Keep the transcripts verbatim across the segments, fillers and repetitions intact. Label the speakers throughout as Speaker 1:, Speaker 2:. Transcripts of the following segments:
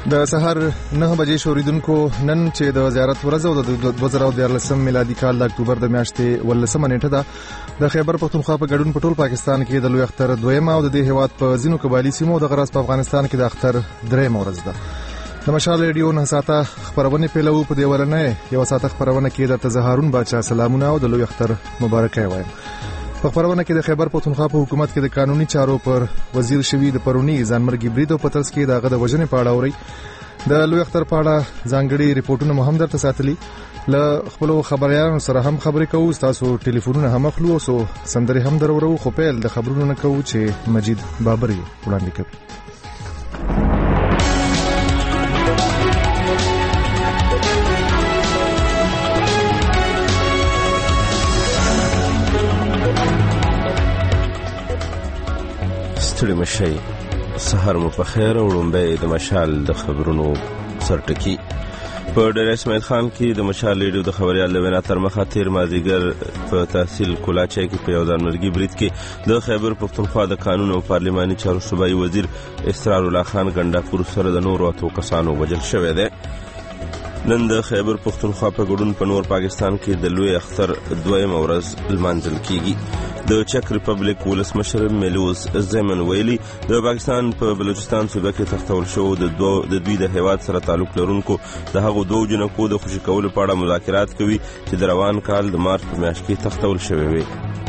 Speaker 1: د سهار نه بجې شوریدونکو نن چې د زیارت ورځ او د دوه زره دیارلسم میلادي کال د اکتوبر د میاشتې ولسمه نیټه ده د خیبر پختونخوا په ګډون په ټول پاکستان کې د لوی اختر دویمه او د دې هیواد په ځینو قبایلي سیمو د غرض په افغانستان کې د اختر دریمه ورځ ده. د مشال ریډیو نه ساته خبرونه پیلو په دې ورنه یو ساته خبرونه کې د تزهارون باچا سلامونه او د لوی اختر مبارکي وایم. په خبرونه کې د خیبر پختونخوا په حکومت کې د قانوني چارو پر وزیر شوی د پرونی ځانمرګي بریدو په ترڅ کې دغه د وژنې په اړه اوري د لوی اختر په اړه ځانګړي ریپورتونه مو هم درته ساتلي. له خپل خبريالانو سره هم خبرې کوو، تاسو ټلیفونونه هم اخلو او سندري هم درورو. خو پیل د خبرونو نه کوو چې مجید بابری وړاندې کوي.
Speaker 2: ستړي مشي سحر مو په خیر او لومبه د مشال د خبرونو سرټکی په ډېر اسماعیل خان کې د مشال ریډیو د خبريال لوینا تر مخه تیر مازیګر په تحصیل کولاچي کې په یو ځانمرګي برید کې د خیبر پختونخوا د قانون او پارلماني چارو صوبایي وزیر اسرار الله خان ګنڈاپور سره د نورو اتو کسانو وژل شوی دی. نن د خیبر پختونخوا په ګډون په نور پاکستان کې د لوی اختر دویمه ورځ لمانځل کیږي. د چک ریپبلیک ولسمشر میلوز زیمن ویلي د پاکستان په بلوچستان صوبه کې تختول شو د دوه د دوی د هیواد سره تعلق لرونکو د هغو دوه جنکو د خوشی کولو په اړه مذاکرات کوي چې د روان کال د مارچ په میاشت کې تختول شوی وي.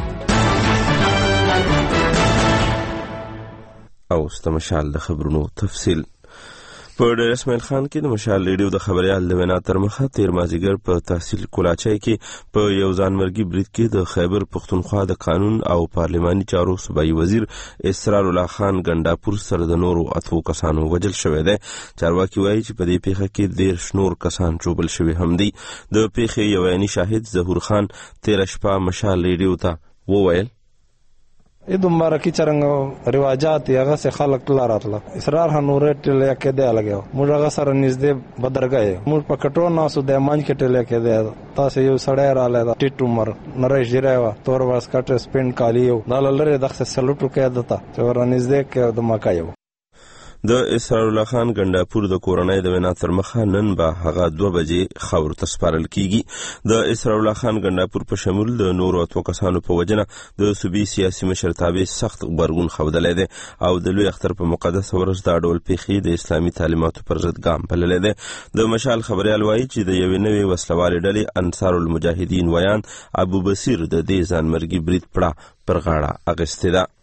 Speaker 2: او ستمشال د خبرونو تفصیل په ډېر اسماعیل خان کې د مشال ریډیو د خبريال لوینا تر مخه تیر مازیګر په تحصیل کولاچي کې په یو ځانمرګي برید کې د خیبر پختونخوا د قانون او پارلماني چارو صوبایي وزیر اسرار الله خان ګنڈاپور سره د نورو اتو کسانو وژل شوی دی. چارواکي وایي چې په دې پیښه کې ډېر شنور کسان چوبل شوي هم دي. د پیښې یو عیني شاهد ظهور خان تیر شپه مشال ریډیو ته وویل
Speaker 3: ای دومره کی چرنګ رواجات هغه سه خلک لاراتله اسرار هنوره ټل کې دی لګیو موږ هغه سره نږدې بدرګای موږ په کټو ناسو د مان کې ټل کې دی تاسو یو سړی را لاله ټیټ عمر نریش جریوا تور واس کټ سپین کالیو دللره دغه سلوټو کې دتا چې ور نږدې کې د مکایو.
Speaker 2: د اسرار الله خان ګنڈاپور د کورنۍ د وینا تر مخه نن به هغه دوه بجې خبر تسپارل کیږي. د اسرار الله خان ګنڈاپور په شمول د نورو اتو کسانو په وجنه د صوبې سیاسي مشرتابه سخت غبرګون ښودلی دی او د لوی اختر په مقدس ورځ د ډول پیښې د اسلامي تعلیماتو پر ضد ګام بللی دی. د مشال خبريال وایي چې د یوې نوې وسلوالې ډلې انصار المجاهدین ویان ابو بصیر د دې ځانمرګي برید پړه پر غاړه اخیستې ده.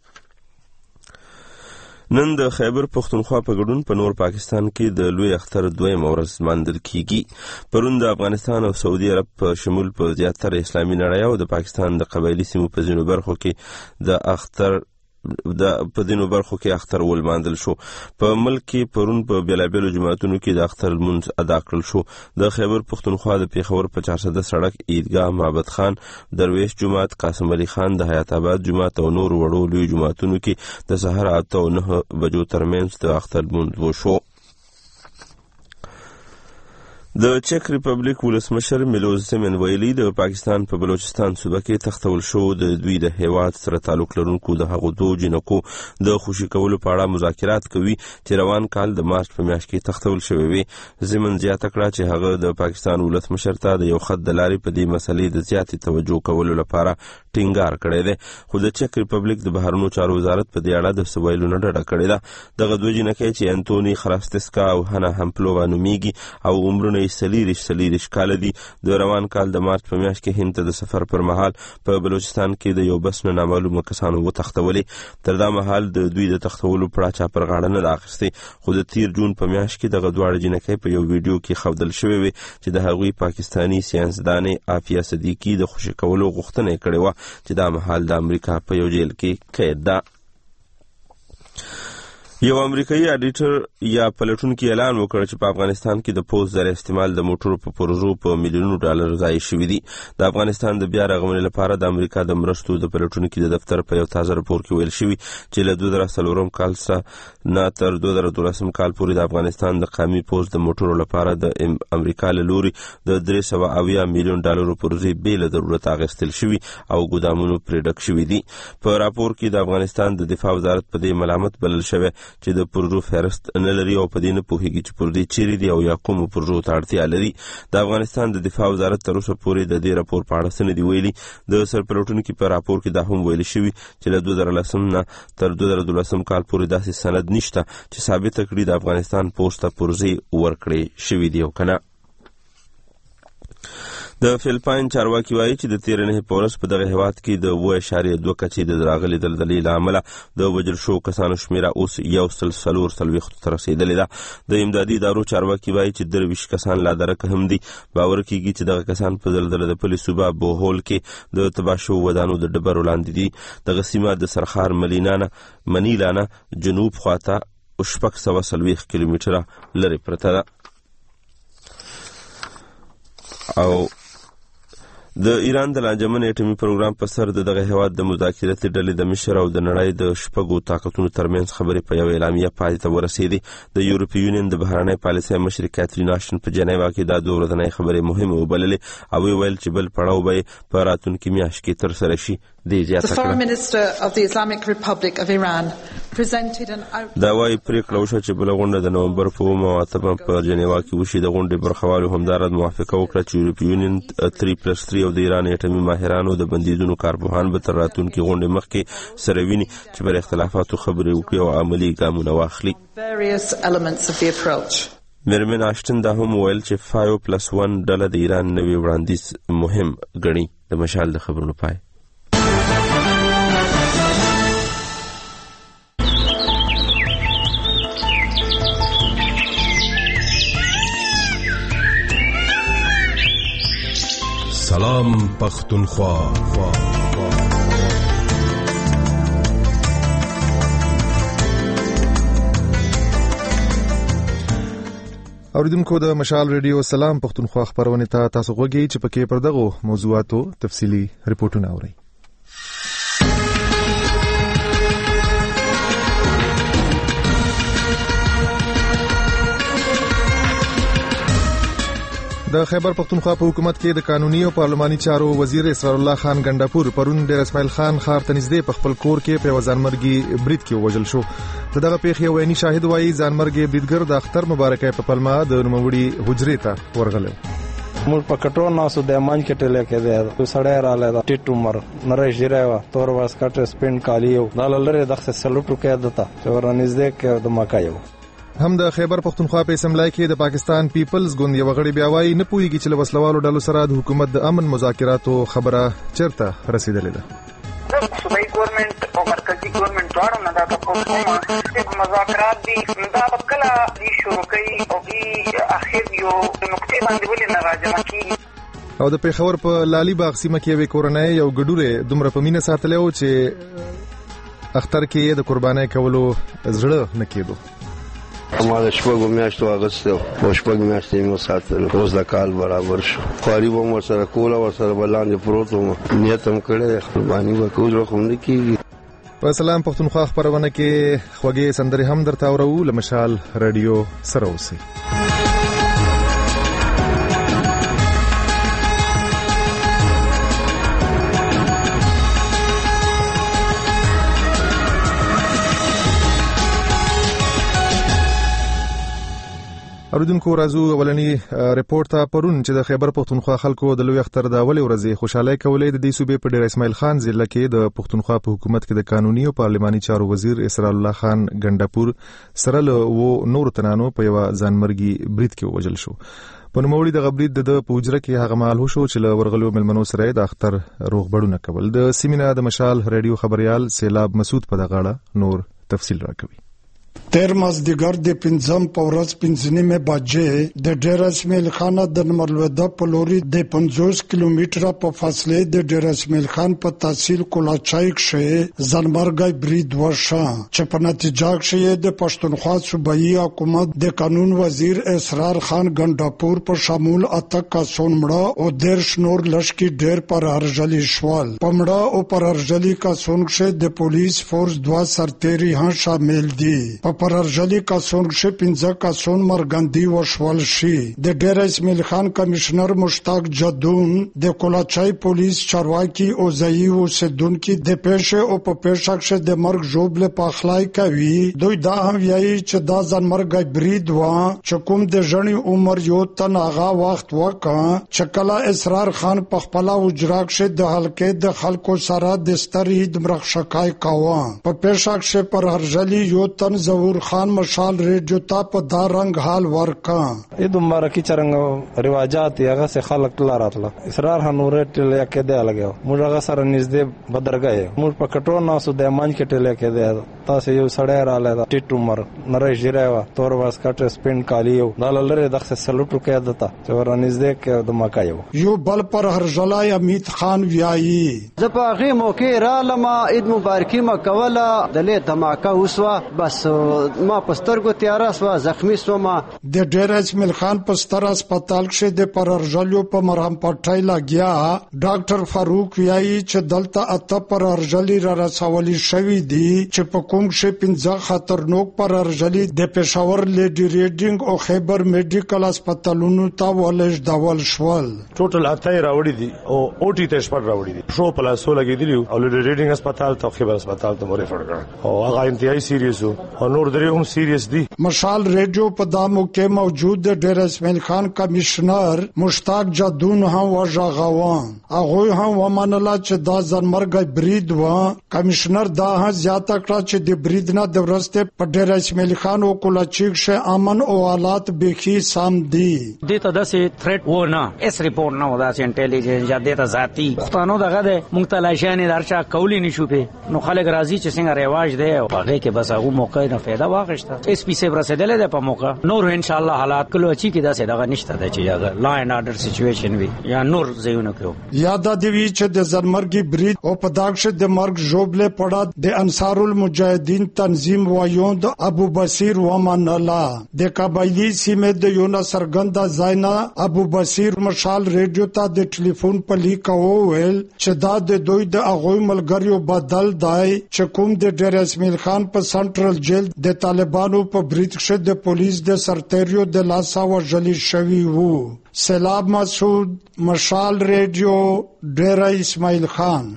Speaker 2: نن د خیبر پختونخوا په ګډون په نور پاکستان کې د لوی اختر دویمه ورځ لمانځل کیږي. پرون د افغانستان او سعودي عرب په شمول په زیاتره اسلامي نړۍ او د پاکستان د قبایلي سیمو په ځینو برخو کې د اختر د په دینو برخو کې اختر ولمانځل شو. په ملک کې پرون په بیلابیلو جماعتونو کې د اختر لمونځ ادا کړل شو. د خیبر پختونخوا د پیښور په چارسده سړک عیدګاه معبد خان درویش جماعت قاسم علي خان د حیات آباد جماعت او نور وړو لوی جماعتونو کې د سحر اته او نه بجو ترمنځ د اختر لمونځ وشو. د چک ریپبلیک ولسمشر میلوز زیمن ویلي د پاکستان په بلوچستان صوبه کې تختول شو د دوی د هیواد سره تعلق لرونکو د هغو دوه جنکو د خوشی کولو په اړه مذاکرات کوي چې روان کال د مارچ په میاشت کې تختول شوی وي. زیمن زیاته کړه چې هغه د پاکستان ولسمشر ته د یو خط د لارې په دې مسلې د زیاتې توجه کولو لپاره ټینګار کړی دی. خو د چک ریپبلیک د بهرنیو چارو وزارت په دې اړه د سویلو نه ډډه کړې ده. دغه دوه جنکې چې انتوني خراستسکا او هنا همپلووا نومیږي او عمرونه سلیریش سلیریش کال دي د روان کال د مارچ په میاشت کې هند ته د سفر پر مهال په بلوچستان کې د یو بس نه نامعلومه کسانو وتښتولې. تر دا مهال د دوی د تښتولو پړه چا پر غاړه نه ده اخیستې. خو د تیر جون په میاشت کې دغه دواړه جنکۍ په یو ویډیو کې ښودل شوې وې چې د هغوی پاکستاني ساینسدانې عافیه صدیقي د خوشي کولو غوښتنه یې کړې وه چې دا مهال د امریکا په یو جیل کې قید ده. یو امریکایي اډیټر یا پلټونکي اعلان وکړ چې په افغانستان کې د پوز زر استعمال د موټرو په پروژو په میلیونونو ډالر ضایع شوي دي. د افغانستان د بیا رغونې لپاره د امریکا د مرستو د پلټونکي د دفتر په یو تازه راپور کې ویل شوي چې له دوه زره څلورم کال څخه نه تر دوه زره دولسم کال پورې د افغانستان د قومي پوز د موټرو لپاره د امریکا له لوري د درې سوه اویا میلیون ډالرو پروژې بې له ضرورت اخیستل شوي او ګودامونو پرې ډک شوي دي. په راپور کې د افغانستان د دفاع وزارت په دې ملامت بلل شوی چې د پروژو فهرست نه لري او په دې نه پوهیږي چې پروژې چیرې دي او یا کومو پروژو ته اړتیا لري. د افغانستان د دفاع وزارت تر اوسه پورې د دې راپور په اړه څه نه دي ویلي. د سرپلوټونکي په راپور کې دا هم ویل شوي چې له دوه زره لسم نه تر دوه زره دولسم کال پورې داسې سند نشته چې ثابته کړي د افغانستان پوسټ ته پروژې ورکړې شوي دي او کنه. د فلپاین چارواکي وایي چې د تیر نه په ورځ په دغه هیواد کې د اوه اعشاریه دوه کچې د راغلي دلدلې له امله د وژل شوو کسانو شمیره اوس یو سل څلور څلوېښتو ته رسېدلې ده. د امدادي ادارو چارواکي وایي چې درویشت کسان لا درکه هم دي. باور کېږي چې دغه کسان په دلدله د پلي صوبه بوهول کې د تباه شوو ودانو د ډبرو لاندې دي. دغه سیمه د سرخار ملینانه منیلانه جنوب خواته شپږ سوه څلوېښت کیلومتره لرې پرته ده. او د ایران د لانجمن اټومي پروګرام په سر د دغه هیواد د مذاکراتي ډلې د مشر او د نړۍ د شپږو طاقتونو ترمنځ خبرې په یو اعلامیه پای ته ورسېدې. د یورپي یونین د بهرنۍ پالیسۍ مشر کاترین آشټن په جنیوا کې دا دوه ورځنۍ خبرې مهمې وبللې او ویل چې بل پړاو به په راتلونکي میاشت کې ترسره شي.
Speaker 4: The Foreign Minister of the Islamic Republic of Iran presented an
Speaker 2: دا وايي پریکړه وشوه چې بله غونډه د نومبر په اوومه او اتمه په جنیوا کې وشي. د غونډې برخوالو همدارد موافقه وکړه چې یورپي یونین تری پلس تری او د ایران اټومي ماهرانو د بندیزونو کارپوهان به تر راتلونکي غونډې مخکې سره ویني چې پر اختلافاتو خبرې وکړي او عملي ګامونه واخلي. میرمن آشټن دا هم ویل چې فایو پلس ون ډله د ایران نوي وړاندیز مهم ګڼي. د مشال د خبرونو پای.
Speaker 5: سلام پختونخوا.
Speaker 1: اوریدونکو د مشال ریډیو سلام پختونخوا خبرونه ته تاسو غوږی چې پکې پر دغه موضوعاتو تفصیلی ریپورتونه اورئ. د خیبر پختونخوا په حکومت کې د قانوني او پارلماني چارو وزیر اسرار الله خان ګنداپور پرون ډیر اسماعیل خان ښار ته نږدې په خپل کور کې په ځانمرګي برید کې وژل شو. دغه پیښې یو عیني شاهد وایي ځانمرګي بریدګر د اختر مبارکه په پلمه د نوموړي حجرې ته ورغلو.
Speaker 3: موږ په کټو ناسو د مانج کټلې کې دی سړی رااله دا ټیټ عمر نری ژیره تور واسکټ سپین کالی او دللره د سلوټو کې دته چې ورنځدې کې د مکایو.
Speaker 1: هم د خیبر پختونخوا په اسمبلی کې د پاکستان پیپلز ګوند یو غړي بیا وایي نه پوهیږي چې له وسلوالو ډلو سره د حکومت د امن مذاکراتو خبره چیرته رسیدلې ده.
Speaker 6: صوبایي ګورنمنت او مرکزي ګورنمنت دواړو نه دا کومه مذاکرات دي دا کله دي شروع کوي او دي اخر یو نقطې باندې ولې نه راځي کیږي.
Speaker 1: او د پیښور په لالي باغ سیمه کې یو کورنۍ یو ګډوره دومره په مینه ساتلې و چې اختر کې د قربانۍ کولو زړه نه کېدو.
Speaker 7: ما د شپږو میاشتو اغوستو او شپږ میاشتې مو ساتل. اوس د کال برابر شو. خواري به مو سره کوله ورسره بلاندې پروت وم. نیت هم کړی قرباني به کوو خو نه کېږي.
Speaker 1: په سلام پختونخوا خبرونه کې خوږې سندرې هم درته اورو. له مشال رادیو سره اوسئ. اوریدونکو راځو اولنی ریپورت ته. پرون چې د خیبر پختونخوا خلکو د لوی اختر د اولې ورځې خوشاله کولې د دې صوبې په ډیر اسماعیل خان ضلع کې د پختونخوا په حکومت کې د قانوني او پارلماني چارو وزیر اسرار الله خان ګنداپور سره له و نور تنانو په یو ځانمرګي برید کې وژل شو. په نوموړي د غبرید د پوجره کې هغه مال هو شو چې له ورغلو ملمنو سره د اختر روغبړونه کول. د سیمینار د مشال رادیو خبريال سیلاب مسعود په دغه اړه نور تفصیل راکوي.
Speaker 8: تیر مازدیګر د پنځم په ورځ پنځه نیمه بجې د ډیر اسماعیل خان د نمرلوده په لوري د پنځوس کیلومتره په فاصله د ډیر اسماعیل خان په تحصیل کولاچای کې ځانمرګي برید وشو چې په نتیجه کې د پښتونخوا صوبایي حکومت د قانون وزیر اسرار خان ګنداپور په شامل اته کسان مړه او دیرش نور لشکي ډیر پر ارجلی شوال. په مړه او پر ارجلی کسان کې د پولیس فورس دوا سرتیری هم شامل دي. په پرارجلي کاسون کې پنځه کاسون مرګندي وشول شي. د ډیر اسماعیل خان کمشنر مشتاق جدون د کولاچای پولیس چارواکي او ځایي اوسیدونکو د پیښې او په پیښه کې د مرګ ژوبله په اخلای کوي. دوی دا هم وایي چې دا ځانمرګي برید و چې کوم د ژوند عمر یو تن هغه وخت وکړ چې کله اسرار خان په خپل اجرا کې د حلقې د خلکو سره د ستر عید مرخصکای کاوه. په پیښه کې پر هرجلی یو تن ظهور خان مشال ریډیو ته په دا رنگ حال ورکا.
Speaker 3: عید مبارکي څنګه رواجات هغه سه خلک لاراتله اسرار هنورې ټل کې دی لګاو. موږ هغه سره نږدې بدرګای موږ په کټو ناسو د مان کې ټل کې دی. تاسو یو سړی را لاله ټیټ عمر نری جیرا تور واسکټ سپین کالیو داللره دغه سلوټو کې دتا چې ورنځدې کې د ماکایو.
Speaker 8: یو بل پر هرجلای امیت خان ویایي
Speaker 9: زه په هغه موقع را لمه عید مبارکي ما کوله د له دماکه وسوه بس ما پسترګو تیار اسوه زخمی سوم.
Speaker 8: د ډیر اسماعیل خان پستر هسپتال کې د پر هرجلو په مرهم پټای لاګیا. ډاکټر فاروق ویایي چې دلته اته پر هرجلی را رسولي شوی دي چې په کوم شي پنځه خطرناک پر هرجلی د پېښور لیډي ریډینګ او خیبر میډیکل هسپتالونو ته ولېږ ډول شول.
Speaker 10: ټوټل اته راوړي دي او او ټي ته شپږ راوړي دي. شو پلاسو لګیدلی او لیډي ریډینګ هسپتال ته خیبر هسپتال ته مورې فرګ او هغه انتهایی سیریس او نور درې هم سیریس دي.
Speaker 8: مشال ریډیو په دامو کې موجود ډیر اسماعیل خان کمشنر مشتاق جدون هم وژغاوان. هغه هم ومنله چې دا ځانمرګي برید و. کمشنر دا هم زیاته کړه چې د برید نه د ورسته په ډیر اسماعیل خان او کولاچیک شه امن او حالات بخي سم دي.
Speaker 11: دته داسې تھریټ و نه اس ریپورت نه ودا چې انټيليجنس یا دته ذاتی پښتنو دغه د مختلفشان درچا کولی نشو په نو خلک راضي چې څنګه رواج دی او هغه کې بس هغه موقع نه फायदा واغښت. اس پی سي برسېدل ده په موقع نور ان شاء الله حالات کلو اچي کې داسې دغه نشته د چې یا لا اینڈ آرډر سچويشن وي یا نور زيونه کړو.
Speaker 8: یاد دی وی چې د زرمرګي برید او په داغشه د مرګ جوبله پړه د انصار المجاهدین تنظیم وایوند ابو بصیر ومنلا د قبایلی سیمه د یونا سرګندا زاینا ابو بصیر مشال ریډیو ته د ټلیفون په لیک وویل چې دا د دوی د اغوی ملګریو بدل دی چې کوم د ډیر اسماعیل خان په سنټرل جیل د طالبانو په برید کې د پولیس د سرتیریو د لاسا وژل شوی وو. سلام مسعود مشال ریډیو ډیر اسماعیل خان.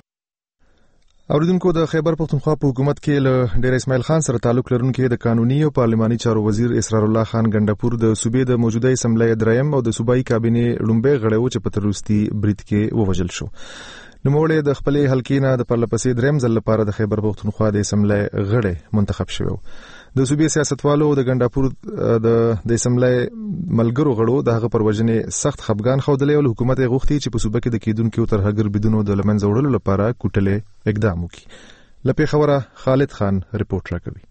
Speaker 1: اوریدونکو د خیبر پختونخوا په حکومت کې له ډیر اسماعیل خان سره تعلق لرونکي د قانوني او پارلماني چارو وزیر اسرار الله خان ګندپور د صوبې د موجوده اسمبلی دریم او د صوبایي کابینې لومبه غړو چې په تروستي برید کې ووجل شو. نوموړی د خپلې حلقې نه د پرلپسې دریم ځل لپاره د خیبر پختونخوا د اسمبلی غړی منتخب شوی. د صوبې سیاستوالو د ګندپور د د اسمبلی ملګرو غړو د هغه پر وجنې سخت خفګان خوده او حکومت غوښتي چې په صوبه کې د کېدونکو ترهګر بدونو د لمنځه وړلو لپاره کوټلې اقدام وکړي. لپاره خبره خالد خان رپورټ راکوي.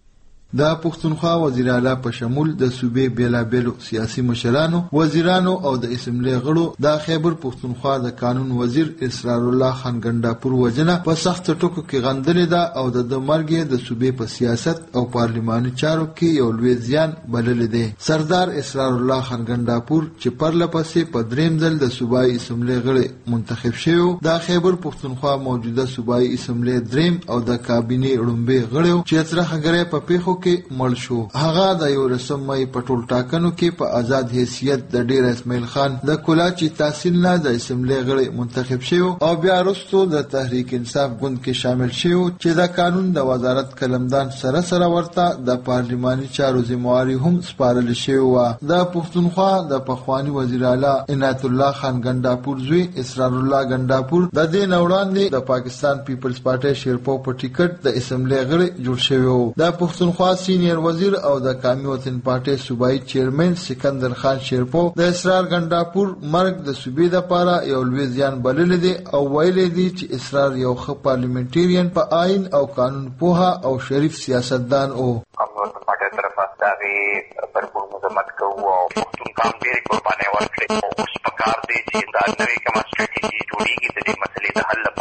Speaker 12: د پښتونخوا وزیر اعلی په شمول د صوبې بیلابېلو سیاسي مشرانو، وزیرانو او د اسمبلی غړو د خیبر پښتونخوا د قانون وزیر اسرار الله خان ګندپور وجنه په سخت ټکو کې غندلې ده او د مرګ د صوبې په سیاست او پارلماني چارو کې یو لوی زیان بللې ده. سردار اسرار الله خان ګندپور چې پرلپسې په دریم ځل د صوبایي اسمبلی غړي منتخب شوی د خیبر پښتونخوا موجوده صوبایي اسمبلی دریم او د کابینې لومبه غړي چې ترخګره په پیښو کې مړ شو. هغه د یو رسمي پټول ټاکنو کې په آزاد حیثیت د ډیر اسماعیل خان د کولاچی تحصیل نه د اسمبلی غړي منتخب شو او بیا وروسته د تحریک انصاف ګوند کې شامل شو چې د قانون د وزارت قلمدان سره سره ورته د پارلماني چارو ذمہواری هم سپارل شوی و. د پښتونخوا د پخوانی وزیر اعلی عنایت الله خان ګندپور زوی اسرار الله ګندپور د دې وړاندې د پاکستان پیپلز پارټي شیرپو په ټیکټ د اسمبلی غړي جوړ شوی و. د پښتونخوا سینیئر وزیر او د قومي وطن پارټي صوبایي چیرمن سکندر خان شیرپو د اسرار ګندپور مرګ د صوبې لپاره یو لوی زیان بلل دي او ویل دي چې اسرار یو ښه پارلیمنټریان په آئین او قانون پوها او شریف سیاستدان او
Speaker 6: قومي وطن پارټي طرفه دغه پرپور مذمت کوو او پښتون قوم ډېر قرباني ورکړي او اوس پکار دي چې دا نوې کومه سټریټیجي جوړیږي د دې مسلې د حل لپاره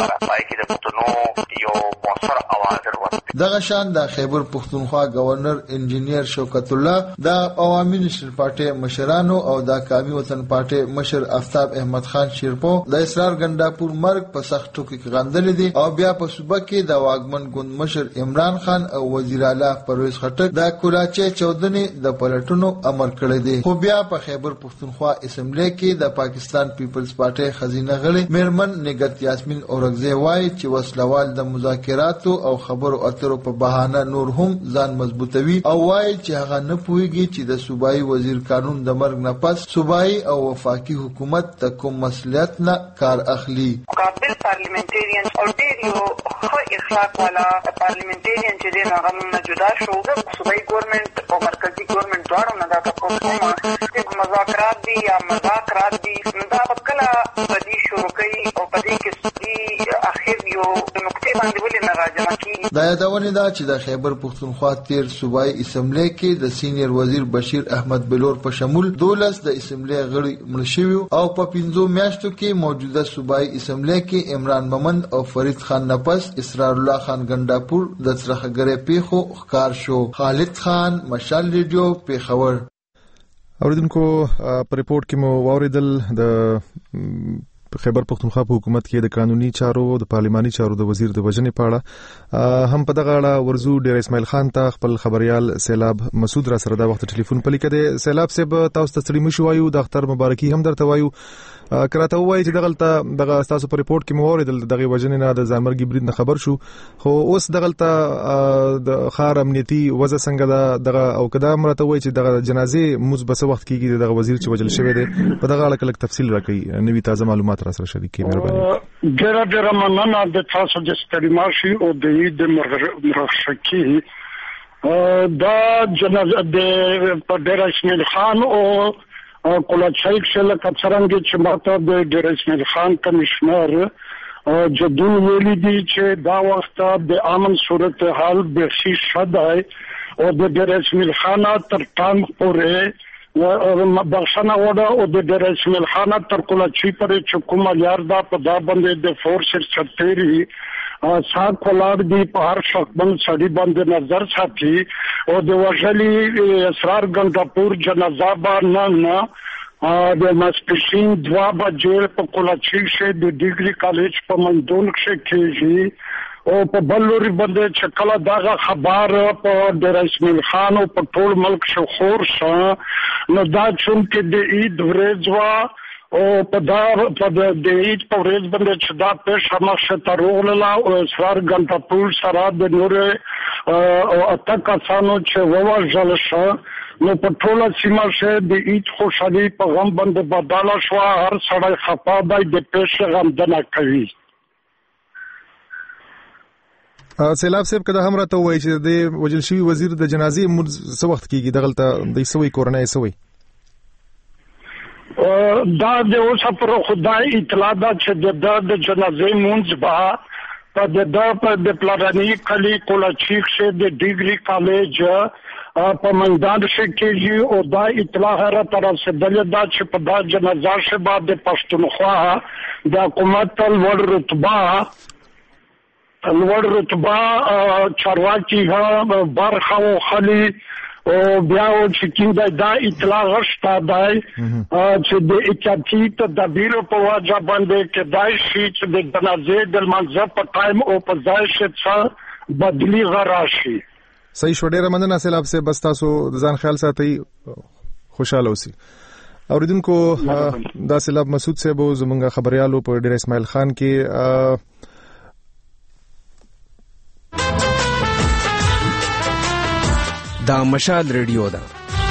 Speaker 6: لپاره پای کې د پښتنو یو موثر اواز ورته
Speaker 12: دغه شان د خیبر پښتونخوا گورنر انجینیر شوکت الله د عوامي نشر پارټي مشرانو او د قومي وطن پارټي مشر آفتاب احمد خان شیرپو د اسرار ګنداپور مرګ په سخت ټوکی کې غندل دي او بیا په صوبه کې د واګمن ګوند مشر عمران خان او وزیر اعلی پرویز خټک د کولاچي چودنې د پلټونو امر کړی دی. خو بیا په خیبر پښتونخوا اسمبلی کې د پاکستان پیپلز پارټي خزینه غړي میرمن نګت یاسمین اورغزی وایي چې وسلوال د مذاکراتو او خبرو اترو په بهانه نور هم ځان مضبوطوي او وایي چې هغه نه پوهیږي چې د صوبایي وزیر قانون د مرګ نه پس صوبایي او وفاقي حکومت د کوم مسؤلیت نه کار اخلي.
Speaker 6: قابل پارلیمنټریان او ډېر یو ښه اخلاق والا پارلیمنټریان چې دی هغه نه جدا شو د صوبایي ګورنمنت او مرکزي ګورنمنت دواړو نه دا تاسو کومه مذاکرات دي یا مذاکرات دي دا کله په دې شروع کوي او په دې کې دې اخر یو نقطې باندې ولې نه راځي کی
Speaker 12: دا یادونه ده چې د خیبر پښتونخوا تیر صوبایي اسمبلی کې د سینیئر وزیر بشیر احمد بلور په شمول دولس د اسمبلی غړي مړ شوي او په پنځو میاشتو کې موجوده صوبایي اسمبلی کې عمران مومند او فرید خان نفس اسرار الله خان ګنداپور د څرخګرې پیښو ښکار شو. خالد خان مشال ریډیو پیښور.
Speaker 1: اوریدونکو په ریپورت کې مو واوریدل د خیبر پښتونخوا په حکومت کې د قانوني چارو د پارلماني چارو د وزیر د وجنې پاړه هم په دغه اړه ورزو ډیر اسماعیل خان ته خپل خبريال سیلاب مسعود را سره دا وخت ټلیفون پلي کړي. سیلاب صاحب تاسو ته ستړي مشو وایو د اختر مبارکي هم درته وایو کراته وایي چې دغه دغه تاسو په ریپورت کې مو اوریدل دغه وجنې نه د ځانمرګي برید نه خبر شو خو اوس دغه د خار امنیتي وضع څنګه ده دغه او کدا مرته وایي چې دغه جنازې موږ بس وخت کېږي دغه وزیر چې وجل شوی دی په دغه اړه کله تفصیل راکړي نوې تازه معلومات را سره شریک کړئ. مهرباني.
Speaker 13: ډېر ډېر مننه د تاسو د ستړماشي او د دې مرخصي دا جنازه د پردیس اسماعیل خان او کولاچای شل کڅرنګ چې ماته د ډېر اسماعیل خان کمشنر جدون ویلي دي چې دا وخت د امن صورتحال به شي شدای او د ډېر اسماعیل خان تر ټانګ پورې بخښنه وړه او د ډېر اسماعیل خان تر کولاچي پورې چې کومه یار دا په دا باندې د فورس چتيري سات کولار دی په هر شخص سړي باندې نظر ساتي او د وژلي اسرار ګنداپور جنازه باندې نه د ماسپښین دوا بجې په کولاچي کې د ډیګري کالج په مندون کې کېږي او په بلوري باندې چې کله دا خبر په ډېر اسماعیل خان او په ټول ملک شو خور شو نو دا چون کې د عید ورځ وا او په دا په د عید په ورځ باندې چې دا پېښه مخه تروغله او اسرار ګنداپور سره د نور او اته کسانو چې ووژل شو نو په ټوله سیمه کې د عید خوشحالي په غم باندې بدله شو هر سړی خفا دی د پېښې غمدنه کوي.
Speaker 1: سیلاب صاحب کده هم راته وایي چې د وجل شوی وزیر د جنازې مر څه وخت کېږي دغلته د سوي کورنۍ سوي
Speaker 13: دا د اوس پر خدای اطلاع ده چې د جنازې مونږ با په د په د پلاني کلی کولاچي کې د ډیګري کالج په میدان کې کېږي او دا اطلاع هر طرف سے دل دا چې په دا جنازه کې بعد د پښتونخوا د حکومت لوړ رتبه لوړ رتبه چارواکي ها برخه او خلی او بیا او چې کیندا دا اطلاع غشتا دی چې د اچاتی ته د بیرو په واجب باندې کې دای شي چې د جنازې د منځ په ټایم او په ځای شي بدلی غراشي.
Speaker 1: صحیح شو. ډیره مننه سیلاب صاحب بس تاسو ځان خیال ساتئ خوشاله اوسئ. اوریدونکو دا سیلاب مسعود صاحب زمونږ خبريالو په ډیر اسماعیل خان کې
Speaker 14: دا مشال ریډیو ده.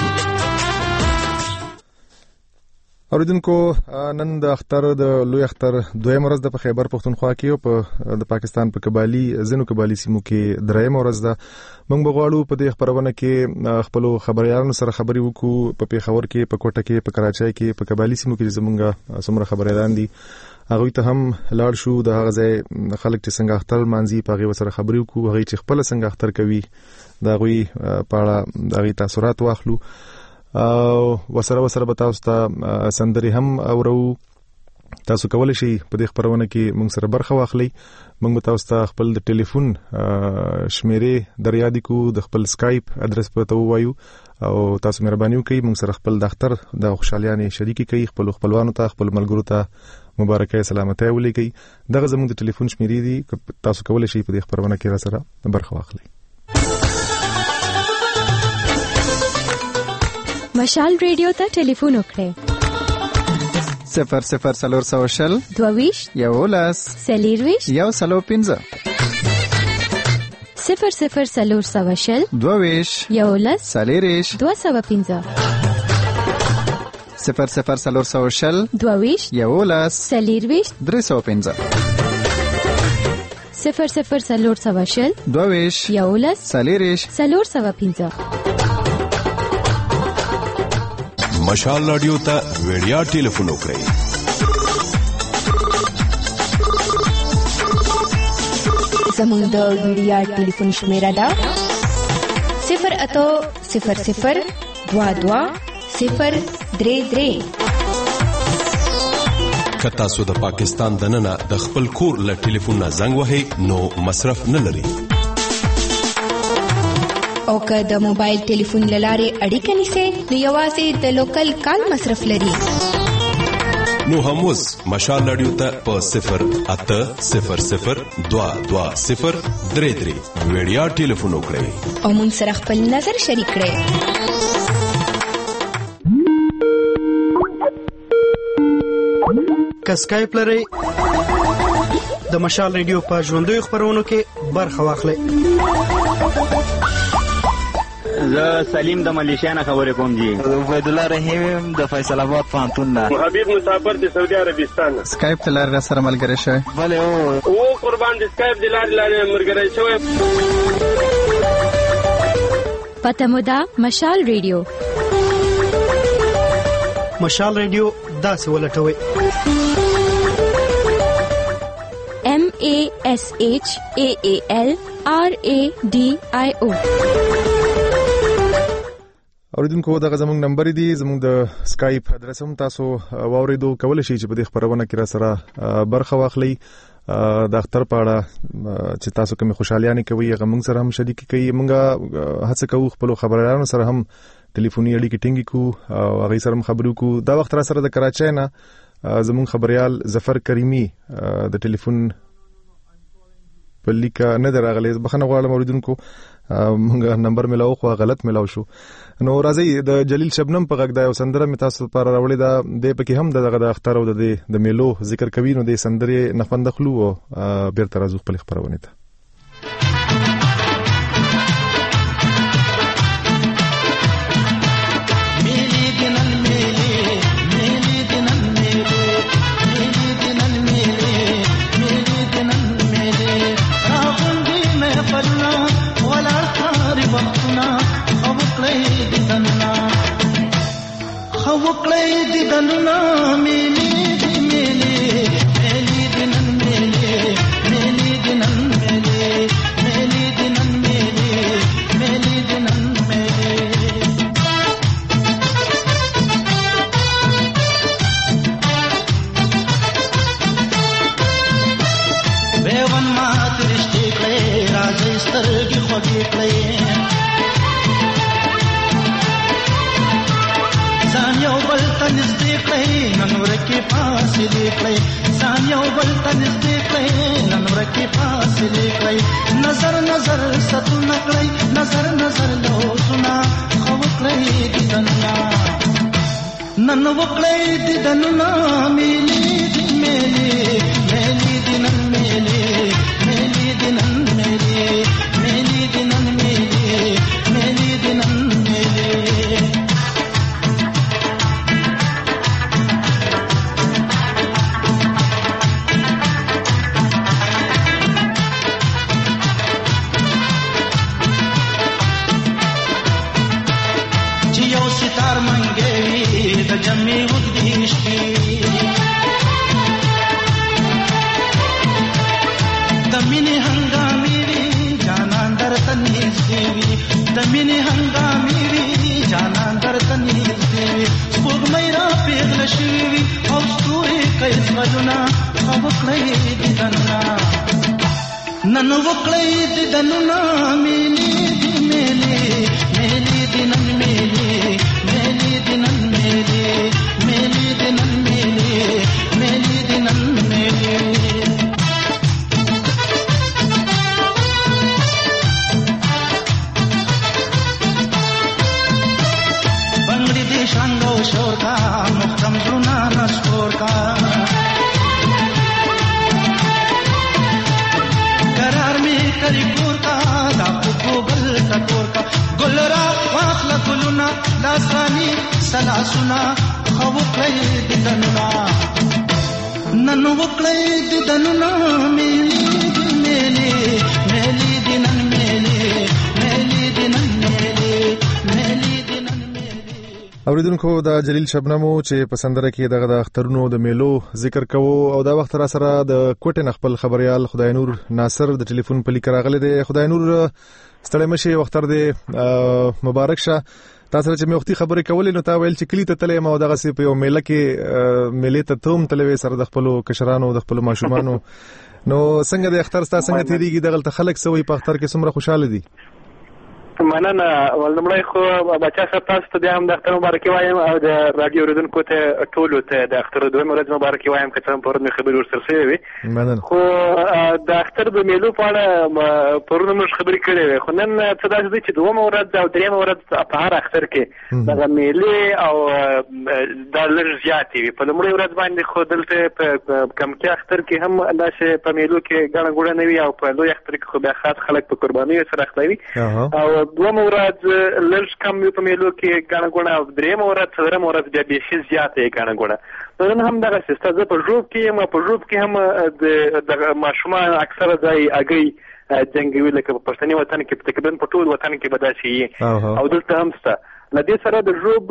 Speaker 1: اوریدونکو نن د اختر د لوی اختر دویم ورځ د خیبر پښتونخوا کې او په د پاکستان په قبالي زنو قبالي سیمو کې دریم ورځ ده. موږ بغواړو په دې خبرونه کې خپل خبريالانو سره خبري وکړو په پیښور کې په کوټه کې په کراچۍ کې په قبالي سیمو کې زمونږ څومره خبريالان دي هغه ته هم لاړ شو د هغه ځای خلک چې څنګه اختر مانځي په هغه سره خبري وکړو هغه چې خپل څنګه اختر کوي دا غوي پاړه دا غي تاثیرات واخلو او وسره وسره به تاسو ته سندري هم اورو تاسو کولای شئ په دې خبرونه کې موږ سره برخه واخلئ. موږ تاسو ته خپل د ټلیفون شمیرې دریادي کو د خپل سکایپ ادرس په تو وایو او تاسو مهرباني وکړئ موږ سره خپل دفتر د خوشحاليانې شریکي کوي خپل خپلوانو ته خپل ملګرو ته مبارکي سلامتی ولیکي. دغه زموږ د ټلیفون شمیرې دي تاسو کولای شئ په دې خبرونه کې را سره برخه واخلئ.
Speaker 15: مشال ریډیو ته ټلیفون وکړئ صفر صفر سلور سو شل دوویش یولس سلیرویش یو سلو پنځه صفر صفر سلور سو شل دوویش یولس سلیریش دو سو پنځه صفر صفر سلور سو شل دوویش یولس سلیرویش درې سو پنځه صفر صفر سلور سو شل دوویش یولس سلیریش سلور سو پنځه.
Speaker 5: مشال رادیو ته ویډیا ټلیفون وکړئ
Speaker 15: زموږ د ویډیا ټلیفون شمیره ده صفر اتو صفر صفر دوا دوا صفر درې درې.
Speaker 5: که تاسو د پاکستان دننه د خپل کور له ټلیفون نه زنګ وهئ نو مصرف نه لري
Speaker 15: او که د موبایل ټلیفون لاره اړیکه نیسئ نو یوازې د لوکل کال مصرف لري.
Speaker 5: نو هم اوس مشال رادیو ته په صفر اته صفر صفر دوا دوا صفر درې درې ویډیا ټلیفون وکړئ
Speaker 15: او موږ سره خپل نظر شریک کړئ.
Speaker 16: که سکایپ لرئ د مشال رادیو په ژوندۍ خبرونو کې برخه واخلئ.
Speaker 17: زه سلیم د ملیشیا نه خبرې کوم جی. عبید الله رحیم د فیصل آباد پوهنتون نه. حبیب مسافر د سعودي عربستان.
Speaker 16: سکایپ ته لاره سره ملګری شوی.
Speaker 17: بله او او قربان د سکایپ د لارې لارې ملګری شوی.
Speaker 15: پته مو ده مشال ریډیو.
Speaker 16: مشال ریډیو داسې ولټوئ
Speaker 15: M A S H A A L R A D I O.
Speaker 1: اوریدونکو دغه زموږ نمبر دی زموږ د سکایپ ادرس هم تاسو واوریدو کولای شئ چې په دې خبرونه کې را سره برخه واخلئ. د اختر په اړه چې تاسو کوم خوشحالیانې کوي هغه موږ سره هم شریک کوي. موږ هڅه کوو خپل خبريالانو سره هم ټلیفوني اړیکې ټینګې کو او هغه سره هم خبرو کو. دا وخت را سره د کراچۍ نه زموږ خبريال ظفر کریمی د ټلیفون په لیکه نه دراغلی بخنه غواړم اوریدونکو موږ نمبر ملاو خو غلط ملاو شو. نو راځي د جلیل شبنم په غږ دا یو سندره می تاسو لپاره راوړې ده د پکې هم دغه د اختر او د د میلو ذکر کوي نو د سندرې نخوندخلو او بیرته راځو خپل خبرونه ته.
Speaker 18: وکړې د دننا ملي د ملي ملي د نن ملي ملي د نن ملي ملي د نن ملي ملي د نن ملي بیون مات رشتې کړې راځي سترګې خوږې کړې ځان یو بل ته نږدې کړئ نن ورکې فاصلې کړئ ځان یو بل ته نږدې کړئ نن ورکې فاصلې کړئ نظر نظر ستونه کړئ نظر نظر لوسونه خو وکړئ دیدنونه نن وکړئ دیدنونه میلې دې میلې میلې دې نن میلې میلې دې نن میلې میلې دې نن میلې میلې دې نن میلې جمعي وګديشتي نن وکړی د دنونه میلې دی میلې میلې دی نن میلې میلې دی نن میلې میلې دی نن میلې میلې دی نن میلې بنگړي دی شانګو شور کا محترم زړونه نسکور کا قرار می کری کور کا دا کو بل ټکور کا ګل را واخل ګلونا لاسانی سلاسونا خو کړی د دننا نن وکړی د دننا میلې میلې میلې د نن میلې میلې د نن میلې میلې د نن
Speaker 1: اوریدونکو دا جلیل شبنمو چې په سندره کې دغه د اخترونو د میلو ذکر کوو او دا وخت را سره د کوټه نخپل خبريال خدای نور ناصر د ټلیفون په لیک راغله دی. خدای نور ستړی مشه وختر دی مبارک شه. تاسو چې مې وختي خبرې کولې نو تا ویل چې کلی ته تلې ما دغه سي په یو میله کې میلې ته توم تلوي سره د خپل کشرانو د خپل ماشومانو نو څنګه د اختر تاسو څنګه تیریږي دغه خلک سوې په اختر کې څومره خوشاله دي؟
Speaker 19: مننه ولنمړی خو بچا صاحب تاسو ته هم د اختر مبارکي وایم او د رادیو اوریدونکو ته ټولو ته د اختر دویم ورځ مبارکي وایم که څه هم پرون مې خبرې ورسره شوې وي خو د اختر د میلو په اړه پرون موږ خبرې کړې وې خو نن څه داسې دی چې دویمه ورځ او دریمه ورځ په هر اختر کې دغه میلې او دا لږ زیاتې وي په لومړۍ ورځ باندې خو دلته په کمکي اختر کې هم داسې په میلو کې ګڼه ګوڼه نه وي او په لوی اختر کې خو بیا خاص خلک په قربانیو سره اخته وي او دویمه ورځ لږ کم وي په میلو کې ګڼه ګوڼه او دریمه ورځ څلورمه ورځ بیا بیخي زیاته یې ګڼه ګوڼه نن هم دغسې سته زه په ژوب کې یم په ژوب کې هم د ماشومان اکثره ځای هګۍ جنګوي لکه په پښتني وطن کې تقریبا په ټول وطن کې به داسې وي او دلته هم شته له دې سره د ژوب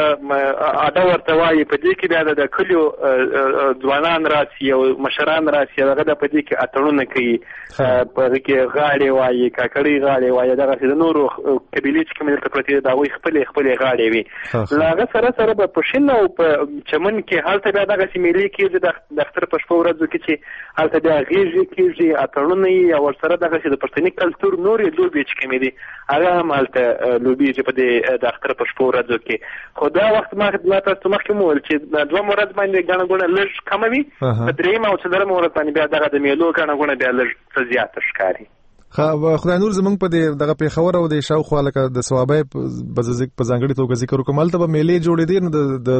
Speaker 19: اډه ورته وایي په دې کې بیا د کلیو ځوانان راسي او مشران راسي هغه د په دې کې اتڼونه کوي په هغې کې غاړې وایي کاکړۍ غاړې وایي دغسې د نورو قبیلې چې کومې دلته پرتې دي د هغوی خپلې خپلې غاړې وي له هغه سره سره به په شین او په چمن کې هلته بیا دغسې میلې کېږي د اختر په شپه ورځو کې چې هلته بیا غېږې کېږي اتڼونه یي او ورسره دغسې د پښتني کلتور نورې لوبې چې کومې دي هغه هم هلته لوبېږي په دې د اختر په شپو ورځو کې خو دا وخت ما تاسو مخکې مو ویل چې دویمه ورځ باندې ګڼه ګوڼه لږ کمه وي په درېیمه او څلورمه ورځ باندې بیا دغه د میلو ګڼه ګوڼه بیا لږ څه زیاته ښکاري.
Speaker 1: خدای نور زمونږ په دغه پیښور او د شاوخوا لکه د ثوابۍ په ځانګړې توګه ذکر وکړم هلته به میلې جوړېدې نو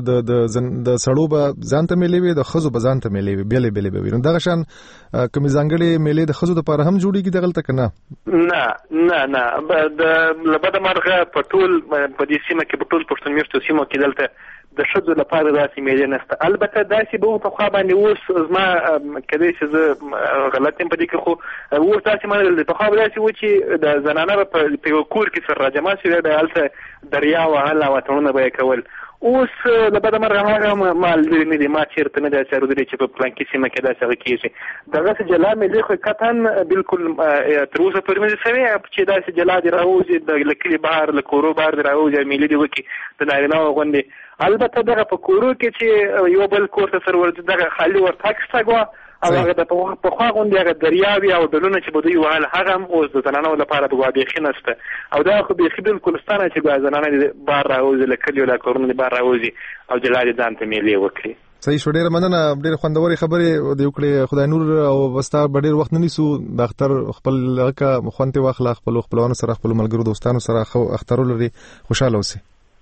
Speaker 1: د سړو به ځان ته میلې وي د ښځو به ځان ته میلې وي بېلې بېلې به وي نو دغه شان کومې ځانګړې میلې د ښځو دپاره هم جوړېږي دغلته که نه
Speaker 19: نه نه نه له بده مرغه په ټول په دې سیمه کې په ټول پښتون میشتو سیمو کې دلته د ښځو لپاره داسې میلې نشته البته داسې به و په خوا باندې اوس زما کیدای شي زه غلط یم په دې کې خو اوس داسې منل دي پخوا به داسې و چې د زنانه به په یو کور کې سره راجمع شوې به هلته دریا وهل او اتڼونه به یې کول اوس له بده مرغه هغه مال لري نه دي ما چېرته نه داسې اورېدلي چې په پلانکي سیمه کې داسې هغه کېږي دغسې جلا میلې خو قطعا بالکل تر اوسه پورې نه دي شوې چې داسې جلا دې راوځي له کلي بهر له کورو بهر دې راوځي او میلې دې وکړي د نارینهو غوندې البته دغه په کورو کې چې یو بل کور ته سره ورځي دغه خالي ورتګ شته ګوه او هغه د پخوا غوندې هغه دریاوې او ډلونه چې به دوی وهل هغه هم اوس د زنانو لپاره به بیخي نشته او دا خو بیخي بالکل سته نه چې زنانه دې بهر راوځي له کلیو له کورونو دې بهر راوځي او جلا دې ځان ته میلې وکړي.
Speaker 1: صحیح شو ډېره مننه ډېرې خوندورې خبرې دې وکړې خدای نور او بستا به ډېر وخت نه نیسو د اختر خپل هغه خوند یې واخله خپلو خپلوانو سره خپلو ملګرو دوستانو سره اختر ولري خوشحاله اوسئ.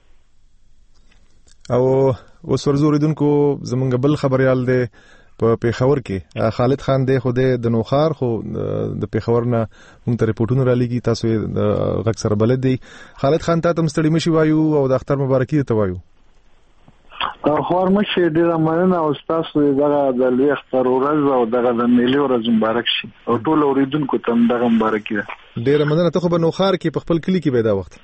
Speaker 1: او اوس ورځو اوریدونکو زمونږ بل خبریال دی په پیښور کې خالد خان دی خو د نوخار خو د پیښور نه موږ ته ریپورتونه را لېږي تاسو یې غږ سره بلد دی. خالد خان ته هم ستړي مشي وایو او د اختر مبارکي ته وایو.
Speaker 20: خور مشه ډیره مننه او تاسو دغه د لوی اختر ورځ او دغه د میلې ورځ مبارک شي او ټول اوریدونکو ته دغه مبارکي ده.
Speaker 1: ډیره مننه. ته خو په نوخار کې په خپل کلی کې به دا وخت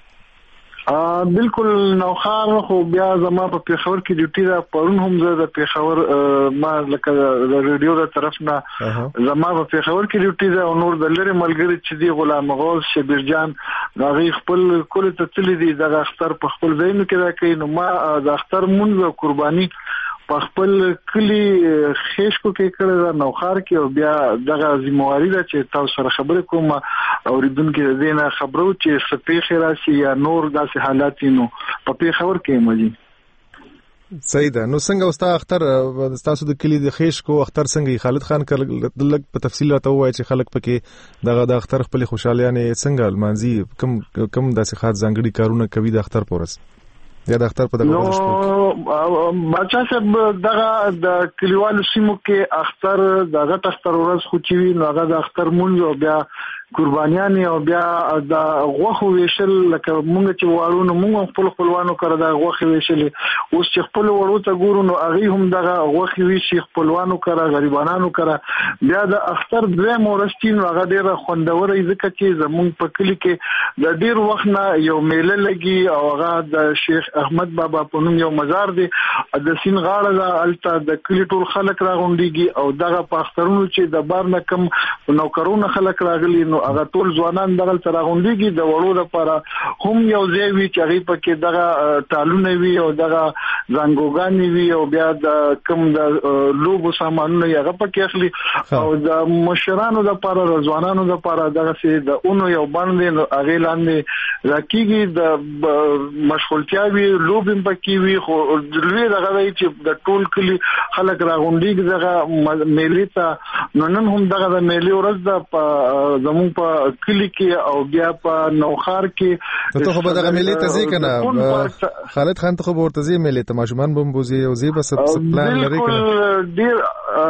Speaker 20: بالکل نوخار خو بیا زما په پیښور کې ډیوټي ده پرون هم زه د پیښور ما لکه د ریډیو د طرف نه زما په پیښور کې ډیوټي ده او نور د لري ملګری چې دی غلام غوث شبیر جان هغه خپل کول ته تللی دي د اختر په خپل ځای کې دا کوي نو ما د اختر مونږ قرباني په خپل کلی خېشکو کې کړی دا نوخار کې او بیا دغه ذمہواری ده چې تاسو سره خبرې کوم اوریدونکو دې نه خبرو چې سپېښه راشي یا نور داسې حالات نو په پیښور کې مجي
Speaker 1: صحیح ده. نو څنګه اوستا اختر تاسو د کلی د خېش کو اختر څنګه خالد خان کله په تفصیل راته وایي چې خلک پکې دغه د اختر خپل خوشالیانه څنګه المانزي کم کم داسې خاص ځانګړي کارونه کوي د اختر پورس یا د اختر په دغه
Speaker 20: نو بچا صاحب دغه د کلیوالو سیمو کې اختر دغه اختر ورځ خو چوي نو هغه د اختر مونږ او بیا قربانيان او بیا د غوخو ویشل لکه مونږ چې وارو نو مونږ خپل خپلوانو کړه د غوخو ویشل اوس چې خپل وړو ته ګورو نو هغه هم دغه غوخو ویشي خپلوانو کړه غریبانو کړه بیا د اختر درې مورستین هغه ډیره خوندور ځکه چې زمونږ په کلی کې د ډیر وخت نه یو میله لګي او هغه د شیخ احمد بابا په نوم یو مزار دی د سین غاړه د الته د کلی ټول خلک راغونډيږي او دغه په اخترونو چې د بار نه کم نوکرونه خلک راغلي نو هغه ټول ځوانان دغه تر غونډيږي د وړو لپاره هم یو ځای وی چې هغه پکې دغه ټالونه وی او دغه زنګوګانی وی او بیا د کم د لوبو سامانونه هغه پکې اخلي او د مشرانو لپاره ځوانانو لپاره دغه سي د اونو یو باندې هغه لاندې راکېږي د مشغولتیاوي لوبم پکې وی خو لوی دغه وی چې د ټول کلی خلک راغونډيږي دغه میلې ته نن هم دغه د میلې ورځ د زمون په کلی کې او بیا په نوخار کې
Speaker 1: ته خو به دغه میلې ته ځې کنه خالد خان ته خو ورته ځې میلې ته ماشومان بم بوزي او زی بس پلان لري کنه
Speaker 20: ډیر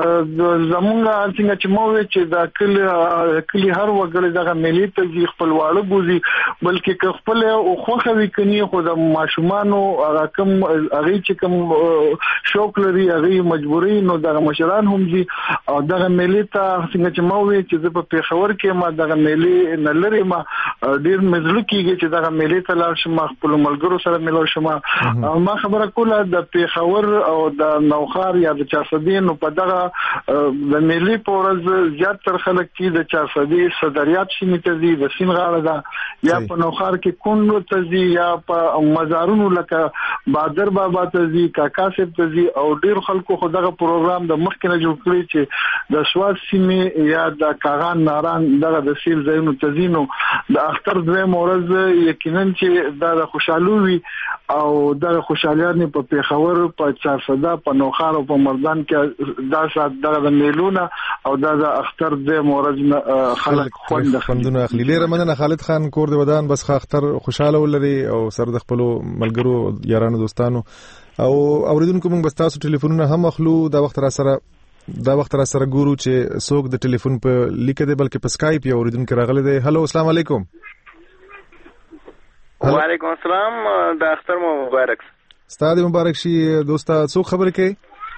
Speaker 20: زمونږ څنګه چې مو وی چې د کلی کلی هر وګړي دغه میلې ته ځي خپل واړه بوزي بلکې خپل او خوخوي کني خو د ماشومان او کم هغه چې کم شوق لري هغه مجبوري نو دغه مشران هم دي او دغه میلې ته څنګه چې مو وی چې په پیښور کې ما دغه میلې نلري ما ډیر مزلو کیږي چې دغه میلې ته لاړ شم خپل ملګرو سره ملو شم ما خبره کوله د پیښور او د نوخار یا د چارسدي نو په دغه د میلې په ورځ زیات تر خلک چې د چارسدي صدریات شي ته دي د سین غاړه ده یا په نوخار کې کونډو ته دي یا په مزارونو لکه بادر بابا ته دي کاکا صاحب ته دي او ډیر خلکو خو دغه پروګرام د مخکنه جوړ کړی چې د سواد سیمه یا د کاغان ناران دغه د سیل زینو تزینو د اختر دوه مورز یقینا چې د خوشحالي وي او د خوشحاليانه په پیښور په چارسده په نوخار او په مردان کې دا سات د میلونه او د اختر دوه مورز خلک خوند
Speaker 1: خوندونه اخلي لري مننه خالد خان کور د ودان بس اختر خوشاله ولري او سره د خپل ملګرو یارانو دوستانو او اوریدونکو موږ بس تاسو ټلیفونونه هم اخلو دا وخت را سره دا وخت را سره ګورو چې څوک د ټلیفون په لیکه دی بلکې په سکایپ یا اوریدونکو راغلی دی هلو السلام علیکم
Speaker 21: وعلیکم السلام د اختر مو مبارک
Speaker 1: ستاسو مبارک شي دوستا څوک خبرې کوي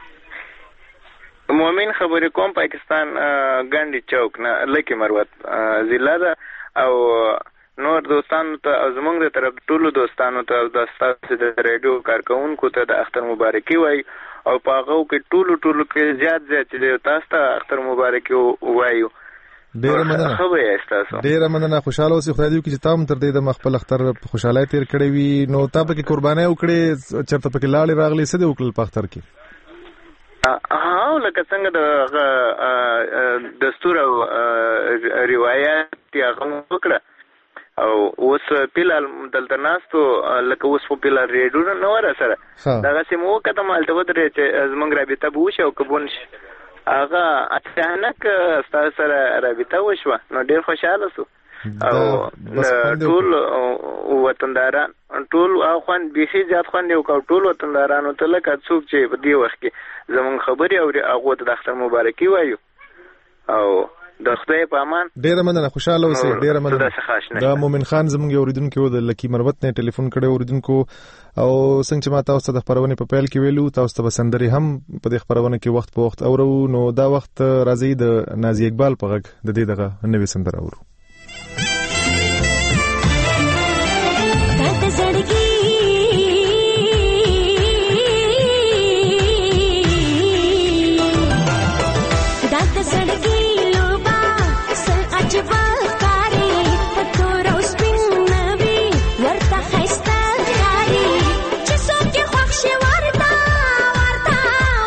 Speaker 21: مومن خبرې کوم پاکستان ګاندی چوک نه لکه مروت ضلع ده او نور دوستانو ته زمونږ د طرف ټولو دوستانو ته د ستاسو د ریډیو کارکونکو ته د اختر مبارکي وایي او په هغه کې ټولو ټولو کې زیات زیات چې تاسو ته اختر مبارکي وایو
Speaker 1: ډیر مننه
Speaker 21: خو به تاسو
Speaker 1: ډیر مننه خوشاله اوسئ خدای دې چې تاسو تر دې د خپل اختر په خوشاله تیر کړی وي نو تاسو کې قرباني وکړي چرته پکې لاړې راغلي څه دې وکړل په اختر کې
Speaker 21: ها لکه څنګه د دستور او روایت هغه وکړه او اوس پیلال دلته ناستو لکه اوس په پیلال ریډیو نه ور سره دا سیمو کته مالته ودرې چې زمونږ رابطه بوشه او کبون هغه اچانک ستاسو سره رابطه وشوه نو ډیر خوشاله سو او ټول وطنداران ټول اخوان بيخي زیات خوان یو ټول وطندارانو ته لکه څوک چې په دې وخت کې زمونږ خبري او هغه ته د اختر مبارکي وایو او د خدای په امان
Speaker 1: ډیره مننه خوشاله اوسئ ډیره مننه دا مومن خان زموږ اوریدونکو د لکی مروت نه ټلیفون کړي اوریدونکو او څنګه چې ما تاسو ته د خبرونه په پیل کې ویلو تاسو ته بسندري هم په دې خبرونه کې وخت په وخت اورو نو دا وخت راځي د نازي اقبال په غږ د دې دغه نوې سندره اورو
Speaker 22: ورته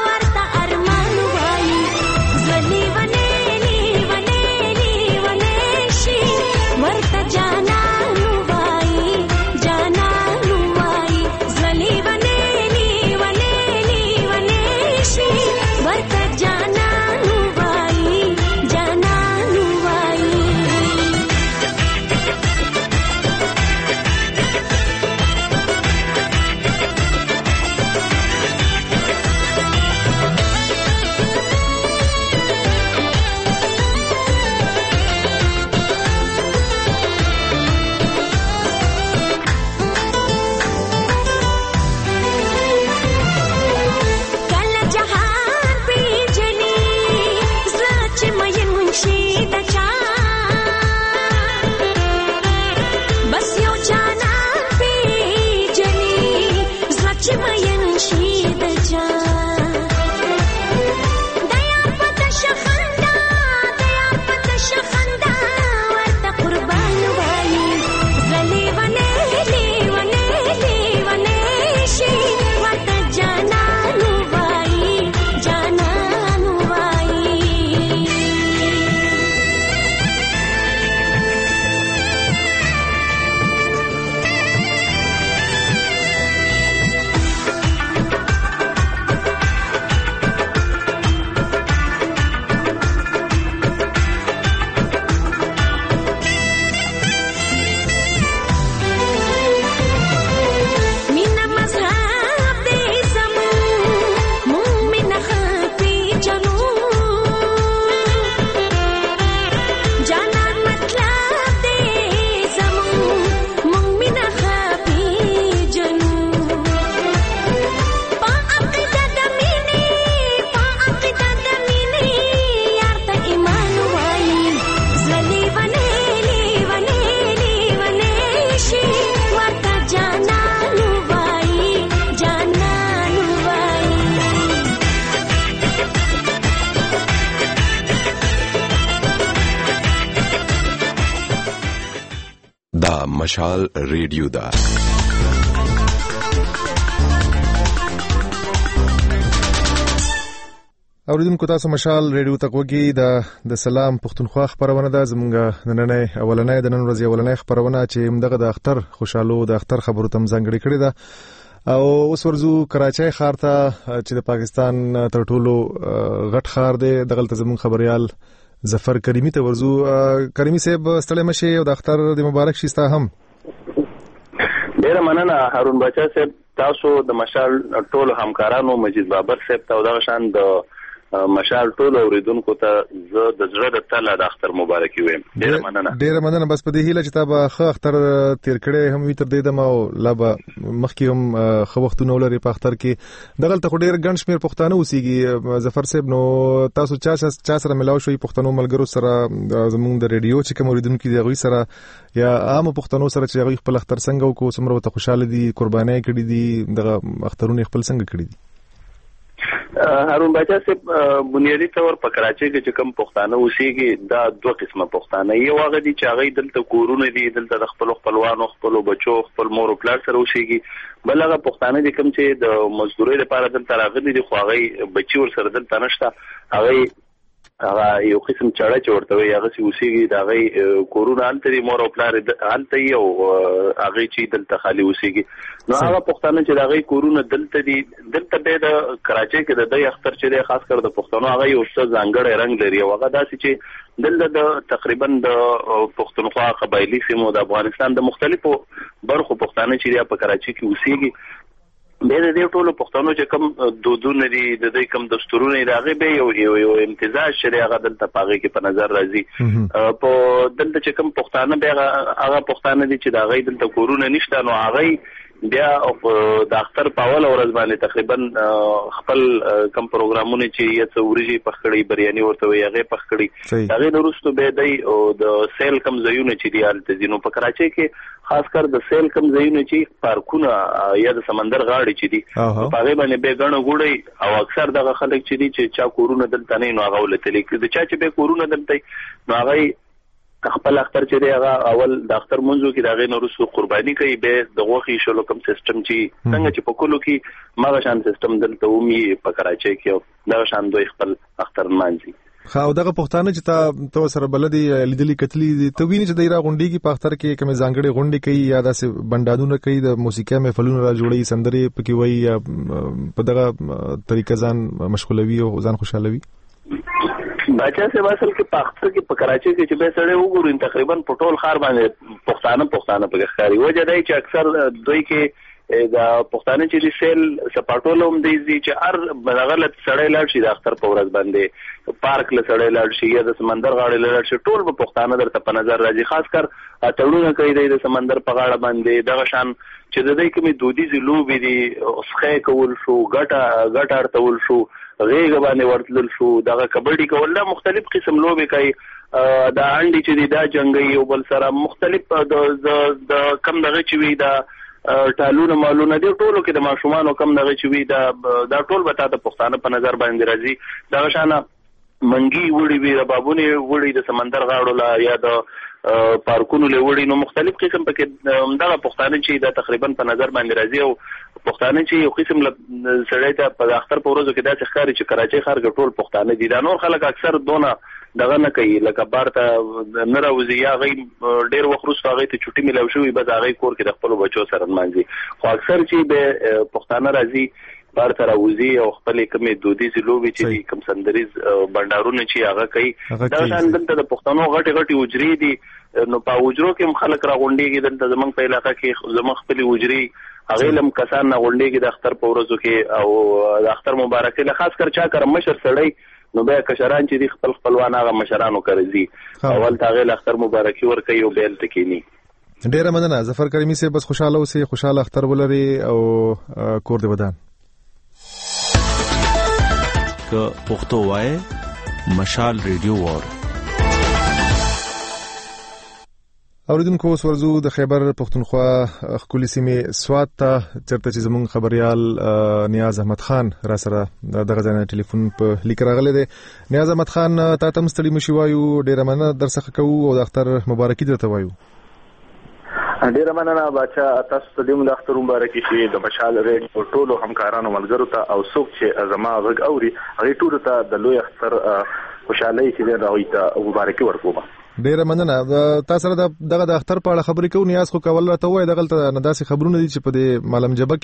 Speaker 5: مشال ریډیو دا
Speaker 1: اوریدونکو تاسو مشال ریډیو ته وګورئ د د سلام پښتونخوا خبرونه ده زمونږ نننې اولنې د نن ورځې اولنې خبرونه چې موږ د اختر خوشاله د اختر خبرو تم ځانګړي کړی ده او اوس ورزو کراچۍ ښار ته چې د پاکستان تر ټولو غټ ښار دی دغلته زمونږ خبريال ظفر کریمی ته ورزو. کریمی صاحب ستړي مشه او د اختر د مبارک شيستا هم
Speaker 4: ډیر مننه هارون بچا صاحب تاسو د مشال ټولو همکارانو مجید بابر صاحب ته د شان د مشال ټول اوریدونکو ته زه د زړه د تله د اختر مبارکي وایم. ډیره مننه
Speaker 1: ډیره مننه بس په دې هیله چې تاسو ښه اختر تیر کړی هم وي تر دې دمه او لا به مخکې هم ښه وختونه ولري په اختر کې. دغلته خو ډیر ګڼ شمېر پښتانه اوسېږي ظفر صاحب، نو تاسو چا چا سره ملاو شوي پښتنو ملګرو سره زموږ د ریډیو چې کوم اوریدونکي دي هغوی سره یا عام پښتنو سره چې هغوی خپل اختر څنګه وکړو څومره ورته خوشحاله دي قربانۍ کړي دي دغه اخترونه خپل څنګه کړي دي؟
Speaker 4: هارون بچا صاحب بنیادی طور په کراچۍ کې چې کوم پښتانه اوسېږي دا دوه قسمه پښتانه یو هغه دي چې هغه دلته کورونه دي دلته د خپل خپلوانو خپل بچو خپل مور او پلار سره اوسېږي، بل هغه پښتانه دي کوم چې د مزدورۍ لپاره دلته راغلي دي خو هغه بچي ور سره دلته نشته، هغه هغه یو قسم چاړه چې ورته وي هغه چې اوسېږي د هغه کورونه هلته دي مور او پلار هلته یو هغه چې دلته خالي اوسېږي. نو هغه پښتانه چې د هغه کورونه دلته دي دلته به د کراچۍ کې د دې اختر چې دی خاص کر د پښتنو هغه یو څه ځانګړی رنګ لري او هغه داسې چې دلته د تقریبا د پښتونخوا قبایلی سیمو د افغانستان د مختلفو برخو پښتانه چې په کراچۍ کې اوسېږي به د دې ټولو پښتنو چې کوم دودونه دي د دې کوم دستورونه دي هغه به یو یو یو امتزاج شری هغه دلته پاغي کې په نظر راځي. په دلته چې کوم پښتانه به هغه پښتانه دي چې دا غي دلته کورونه نشته نو هغه بیا د اختر په اول ورځ باندې تقریبا خپل کم پروګرامونه چې یې څوريږي پخړی بریاني ورته وي هغه پخړی هغه نورستو به دی او د سیل کم زیونه چې دی حالت زینو په کراچۍ کې خاص کر د سیل کم زیونه چې پارکونه یا د سمندر غاړي چې دی په هغه باندې به غنو ګوړی او اکثر دغه خلک چې دی چې چا کورونه دلته نه نو هغه ولته لیک د چا چې به کورونه دلته نو هغه خپل اختر چې دی هغه اول د اختر منځو کې دغه نورسو قرباني کوي به د غوخي شلو کم سیستم چې څنګه چې په کولو کې ماغه شان سیستم دلته ومي په کراچۍ کې دا شان دوی خپل اختر مانځي.
Speaker 1: خو دغه پښتانه چې تا تو سره بلدي لیدلې کتلې ته ویني چې دایره غونډي کې په اختر کې کوم ځانګړي غونډي کوي یا داسې بندادونه کوي د موسیقي محفلونه را جوړي سندري پکې وایي یا په دغه طریقه ځان مشغولوي او ځان خوشالوي؟
Speaker 4: بچا سے اصل کې پاختر کې په کراچۍ کې چې به سره وګورئ تقریبا په ټول ښار باندې پښتانه پښتانه په ښکاری وجه دی چې اکثر دوی کې دا پښتانه چې سیل سپاټولوم دی چې هر غلط سړی لاړ شي د اختر په ورځ باندې پارک له سړی لاړ شي یا د سمندر غاړې لاړ شي ټول په پښتانه درته په نظر راځي، خاص کر تړونه کوي د سمندر په غاړه باندې دغه شان چې د دې کومې دودیزي لوبې دي اسخه کول شو ګټه ګټه ارتول شو غیږ باندې ورتل شو دغه کبډي کول دا مختلف قسم لوبې کوي دا انډي چې دا جنگي او بل سره مختلف د د کم دغه چې وی دا ټالونه مالونه دی ټولو کې د ماشومان کم دغه چې وی دا دا ټول وتا د پښتانه په نظر باندې راځي دا شانه منګي وړي وی د بابونه وړي د سمندر غاړو لا یا د پارکونو له وړي نو مختلف قسم پکې دغه پښتانه چې دا تقریبا په نظر باندې راځي او پښتانه چې یو قسم سړی ته په اختر په ورځو کې دا ښکاری چې کراچۍ ښار کې ټول پښتانه دي دا نور خلک اکثر دونه دغه نه کوي لکه بارته نه راوځي یا غي ډیر وخت وروسته هغه ته چټي ملو شوی بس هغه کور کې د خپل بچو سره مانځي خو اکثر چې به پښتانه راځي بارته راوځي او خپل کومې دودیزي لوبي چې کوم سندریز بندارونه چې هغه کوي دا شان دلته د پښتنو غټي غټي وجري دي نو په وجرو کې خلک راغونډيږي دلته زمونږ په علاقې کې زمونږ خپل وجري هغه لم کسان راغونډيږي د اختر په ورځو کې او د اختر مبارکي له خاص کر چا کر مشر سړی نو به کشران چې خپل خپلوان هغه مشرانو کوي اول تاغه اختر مبارکي ور کوي او بیل تکینی.
Speaker 1: ډیره مننه ظفر کریمی سه بس خوشاله اوسئ خوشاله اختر ولري او کور دې ودان.
Speaker 22: که پښتو وای مشال ریډیو وور
Speaker 1: اوریدونکو ورزو د خیبر پښتونخوا خولي سیمه سوات ته چرته چې زمون خبريال نیاز احمد خان را سره دغه ځای ټلیفون په لیک راغلی دی. نیاز احمد خان تا ته مستړي مشي وایو ډیره مننه درڅخه کوو او د اختر مبارکي درته وایو.
Speaker 4: ډیره مننه بچا تاسو ته د اختر مبارکي شي د مشال ریډیو ټولو همکارانو ملګرو ته او څوک چې زما غږ اوري هغه ټول ته د لوی اختر خوشحالي چې راوي ته مبارکي ورکوم.
Speaker 1: ډیره مننه. تاسو سره دغه د اختر په اړه خبرې کوو، نیاز خو کول راته وای دغه نه داسې خبرونه دي چې په دې معلم جبه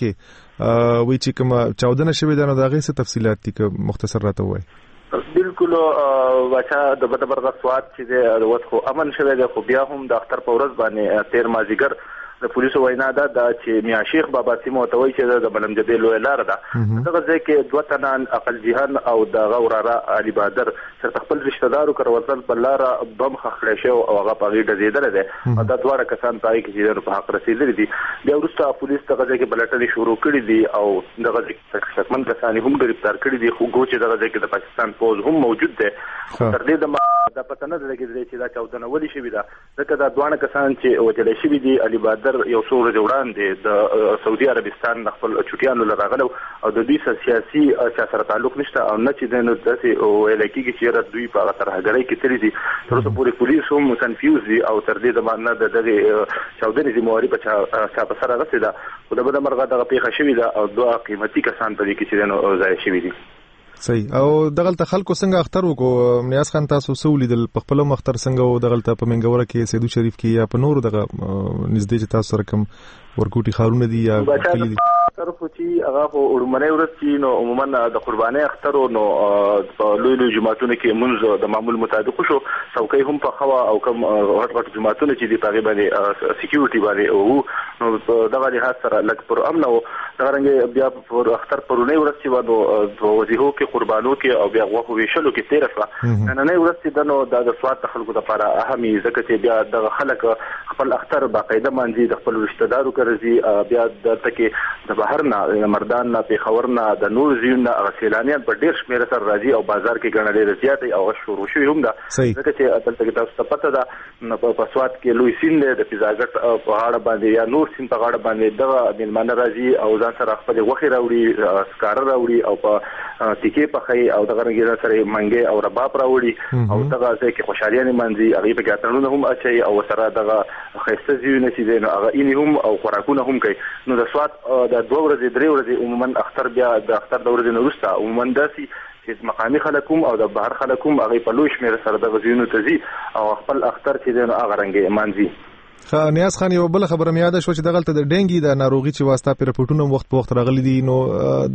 Speaker 1: کې وی چې کوم چودنه شوی دا نو دغه څه تفصيلات دي که مختصر راته وای.
Speaker 4: بالکل بچا د بدبرغه سواد چې د وڅ خو امن شوه د خو بیا هم د اختر په ورځ باندې تیر مازیګر د پولیسو وینا ده چې میا شیخ بابا سیمو ته وایي چې د بلم جبې لوی لار ده دغه ځای کې دوه تنان عقل جهان او د غوراره علي بادر سره خپل رشتہ دارو کر وصل په لار بم خخړې شو او هغه په غیډه زیدل ده دا دواړه کسان پای کې چې په حق رسیدل دي. بیا وروسته پولیس دغه ځای کې بلټنې شروع کړې دي او دغه ځای کې شکمن کسان هم گرفتار کړي دي خو ګوچ دغه ځای کې د پاکستان فوج هم موجود ده. تر دې د د پته نه لګیږي چې دا چودنه ولې شوې ده ځکه دا دوه کسان چې وجل شوي دي علي بادر یو څو ورځې وړاندې د سعودي عربستان خپل چټیانو لراغلو او د دوی سیاسي سره تعلق نشته او نه چې د داسې ویل کېږي چې دوی په ترهګرۍ کې تللي دي. تر اوسه پورې پولیس هم کنفیوز دي او تر دې زمانه د دغه چودنې ذمہواری په چا په سره غسه ده خو د بده مرغه دغه پیښه شوې ده او دوه قیمتي کسان په دې کې چې نو ځای شوي دي.
Speaker 1: صحیح. او دغلت خلکو څنګه اختر وکړو؟ نیاز خان تاسو سولیدل په خپل مختر څنګه او دغلت په منګوره کې سیدو شریف کې یا په نور دغه نږدې چې تاسو سره کوم ورکوټي خارونه دي یا کلی دي
Speaker 4: طرف چې هغه اورمنه ورستی نو عموما د قرباني اختر نو په لوی لوی جماعتونو کې منځ د معمول مطابق شو څوکۍ هم په خوا او کوم غټ غټ جماعتونو چې دی په باندې سکیورټي باندې او نو دغه لحاظ سره لګ پر امن او دغه رنګ بیا پر اختر پرونه ورستی و نو وزیهو کې قربانو کې او بیا غوښو ویشلو کې تیر شو نن نه ورستی د نو د سواد خلکو لپاره اهمي ځکه چې بیا د خلک خپل اختر باقاعده مانځي د خپل رشتہ دارو کوي بیا د تکي د بهر نه مردان نه پیښور نه د نور زیونه غسیلانیان په ډیر شمیر سره راځي او بازار کې ګڼل لري زیاتې او شروع شوی هم ده ځکه چې اصل ته تاسو ته پته ده په سواد کې لوی سین د پیزاګټ په غاړه باندې یا نور سین په غاړه باندې دغه ملمانه راځي او ځان سره خپل وخت راوړي سکار راوړي او په تیکې په خي او دغه رنګ سره منګي او رباب راوړي او دغه ځکه کې خوشالي مانځي هغه په ګاترونه هم اچي او سره دغه خيسته زیونه چې دین هغه اني هم او خوراکونه هم کوي. نو د سواد د دوه ورځې درې ورځې عموما اختر بیا د اختر د ورځې وروسته عموما داسي چې مقامي خلکوم او د بهر خلکوم هغه په لوی شمیر سره د غزيونو تزي او خپل اختر چې دین هغه رنګ مانځي.
Speaker 1: خا نیاز خان یو بل خبره مې یاد شو چې دغلت د ډنګي د ناروغي چې واسطه پر رپورټونو وخت په وخت راغلي دي نو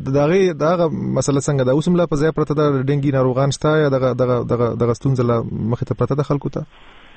Speaker 1: دغه دغه مسله څنګه ده اوسم لا په ځای پرته د ډنګي ناروغان شته یا دغه دغه دغه دغه ستونزه مخه ته پرته د خلکو ته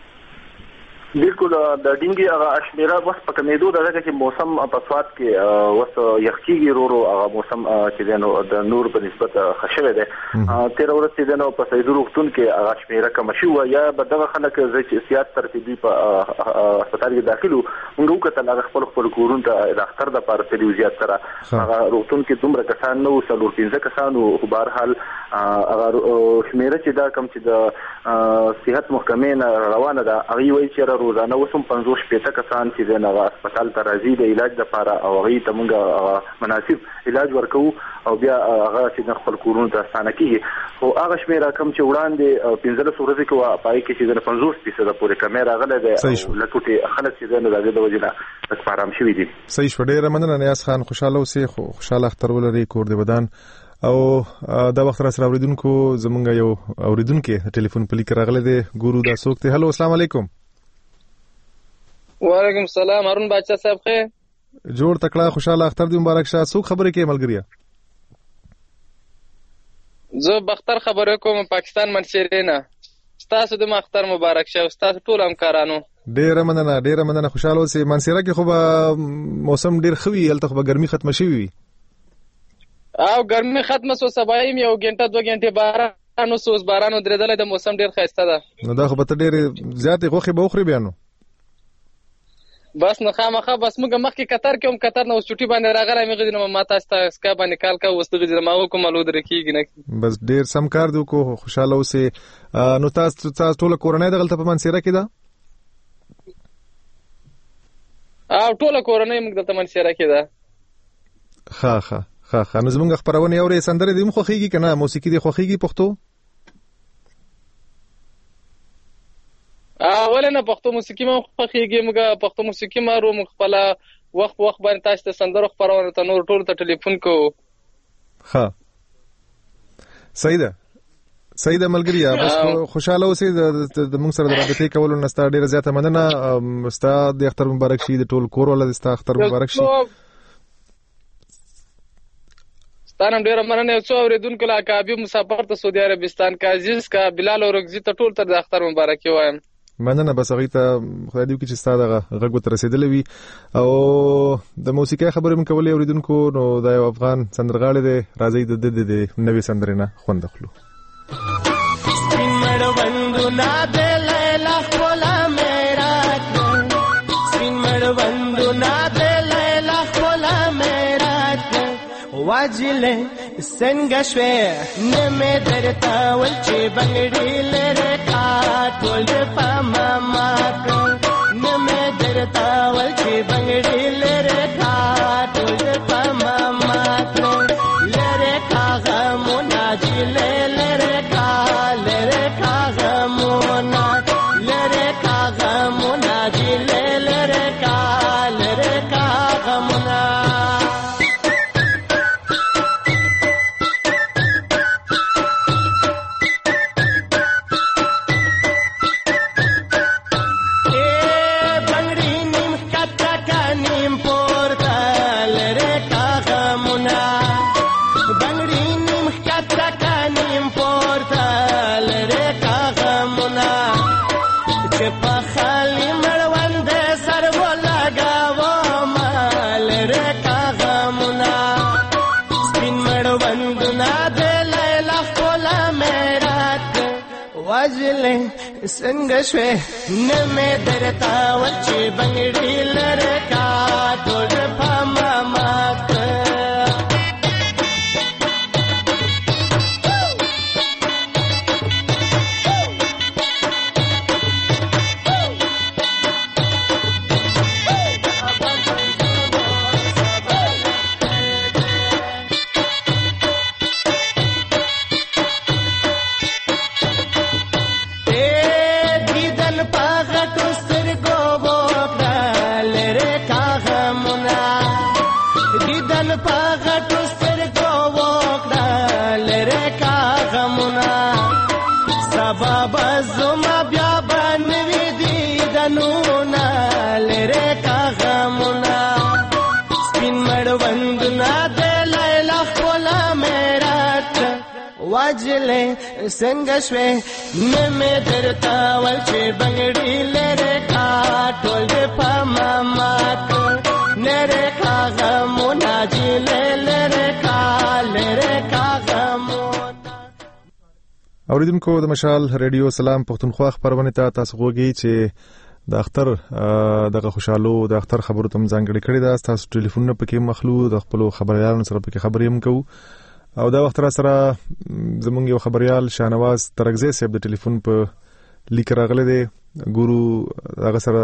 Speaker 4: بالکل د ډینګي هغه اشمیره وس په کمیدو دغه چې موسم په سواد کې وس یخچیږي ورو هغه موسم چې دنو د نور په نسبت خشوه ده تیر ورته دنو په سیدو روغتون کې هغه اشمیره کم شو یا بدغه خلک چې سیاست ترتیبي په هسپتال کې داخلو موږ وکړل هغه خپل خپل کورون ته د اختر د پاره تلو زیات سره هغه روغتون کې دومره کسان نو څلور پنځه کسان او په هر حال هغه شمیره چې دا کم چې د صحت محکمې روانه ده هغه وایي چې روزانه وسم پنځوس پېته کسان چې د نغه هسپتال ته راځي د علاج لپاره او هغه ته موږ مناسب علاج ورکو او بیا هغه چې خپل کورونو ته ستانه کیږي او هغه شمیر کم چې وړاندې پنځله ورځې کې پای کې چې د پنځوس فیصد پورې کیمرا غله ده لکه خلک چې د نغه د وجنه تکفارام شوی دي.
Speaker 1: صحیح شو. ډیر مننه نیاز خان، خوشاله اوسې خو خوشاله اختر ولري کور دی بدن او دا وخت را سره اوریدونکو زمونږ یو اوریدونکو ټلیفون په لیک راغله دی ګورو دا څوک ته. هلو السلام علیکم.
Speaker 2: وعلیکم السلام. هارون بادشاہ صاحب خیر
Speaker 1: جوړ تکړه خوشاله اختر دی مبارک شه. څوک خبرې کوي ملګریا؟
Speaker 2: زه بختر خبرې کوم پاکستان منشرینا. تاسو د اختر مبارک شه او تاسو ټول همکارانو.
Speaker 1: ډیر مننه ډیر مننه خوشاله اوسئ. منصوره کې خو به موسم ډیر خوي هلته خو به ګرمي ختمه شوی وي
Speaker 2: او ګرمي ختمه سو سبایم یو غنټه دوه غنټه باران نو سوس باران درېدل د موسم ډیر خسته ده.
Speaker 1: نو دا خو به ډیر زیات غوخي به خوري بیانو
Speaker 2: بس نه خامخه بس موږ مخکې قطر کې هم قطر نو چټي باندې راغلی مې غوډنه ما تاسو ته اسکا باندې کال کا وستګ زما کوم مالو درکېږي نه
Speaker 1: بس ډیر سم کار دی کو خوشاله اوسه. نو تاسو تاسو ټول کورنۍ دغلت په منصوره کې ده؟
Speaker 2: او ټول کورنۍ موږ د منصوره کې ده.
Speaker 1: ها ها ها ها نو زموږ خبرونه اوري سندره دې مخ خوخيږي کنه موسیقي دې خوخيږي پښتو؟
Speaker 2: اول نه پښتو موسیقي ما خوښیږي، موږ پښتو موسیقي مارو، موږ خپل وخت وخت باندې تاسو ته سندره خبرونه ته نور ټول ته ټلیفون کوو.
Speaker 1: ها صحیح ده صحیح ده ملګریا، بس خوشاله اوسئ. د موږ سره د رابطې کولو نه ستاسو ډیره زیاته مننه. ستاسو د اختر مبارک شي، د ټول کور ولر ستاسو اختر مبارک شي.
Speaker 2: ستانم ډیره مننه. یو څو اوریدونکو لا کابي مسافر ته سعودي عربستان کا عزیز کا بلال اورګزي ته ټول تر د اختر مبارک وایم.
Speaker 1: مننه. بس هغه ته خدای دې وکړي چې ستاسو دغه غږ ته رسیدلې وي. او د موسیقي خبرې مې کولې اوریدونکو، نو د یو افغان سندرغاړي دی، راځي د د د نوې سندرې نه خوند اخلو.
Speaker 18: سپین مړوندونه د لیلا ښکلا میرا سپین مړوندونه د لیلا ښکلا میرا واجلې څنګه شوې نه مې درته ول چې بنګړي لره کا ټول په ماما نه مې درته ول چې بنګړي لره کا ټول په ماما لره کا غمونه جلې لره کا لره کا غمونه لره کا غمونه جلې لره کا لره کا غمونه څنګه شوې نه مې درته ول چې بنګړي لره کا ټول په ماما څنګه شوې نه مې درته ول چې بنګړي لره کا ټول په ماما لره کا غمونه جلې لره کا لره کا غمونه.
Speaker 1: اوریدونکو د مشال ریډیو سلام پښتونخوا خبرونه ته تاسو غوږی چې د اختر دغه خوشاله د اختر خبرو تم ځانګړي کړی دا تاسو ټلیفون په کې مخلو د خپل خبريالانو سره په کې خبرې هم کوو. او دا وخت را سره زمونږ یو خبريال شاهنواز ترغزي صاحب د ټلیفون په لیک راغله دی ګورو هغه سره.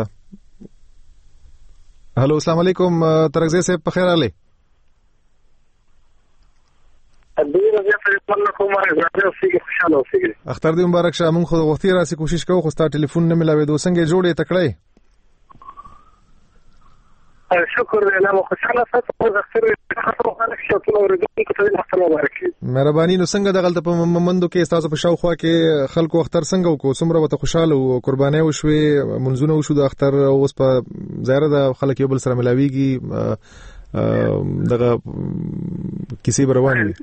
Speaker 1: هالو السلام علیکم ترغزي صاحب په خیر اله. اختر دې مبارک شه. مونږ خو وختي راسي کوشش کوو خو ستا ټلیفون نه ملاوي دو څنګه جوړې تکړه.
Speaker 13: شکر الله مو خوشاله ساتو او اختر خاطر خلک شتون اوریدونکو ته اختر مبارک.
Speaker 1: مهرباني. نو څنګه د غلطه په ممندو کې تاسو په شاوخوا کې خلکو اختر څنګه وکړو؟ څومره وته خوشاله او قرباني وشوي منځونه وشو د اختر اوس په ظاهر د خلک یو بل سره ملاويږي دغه کیسې روانې دي.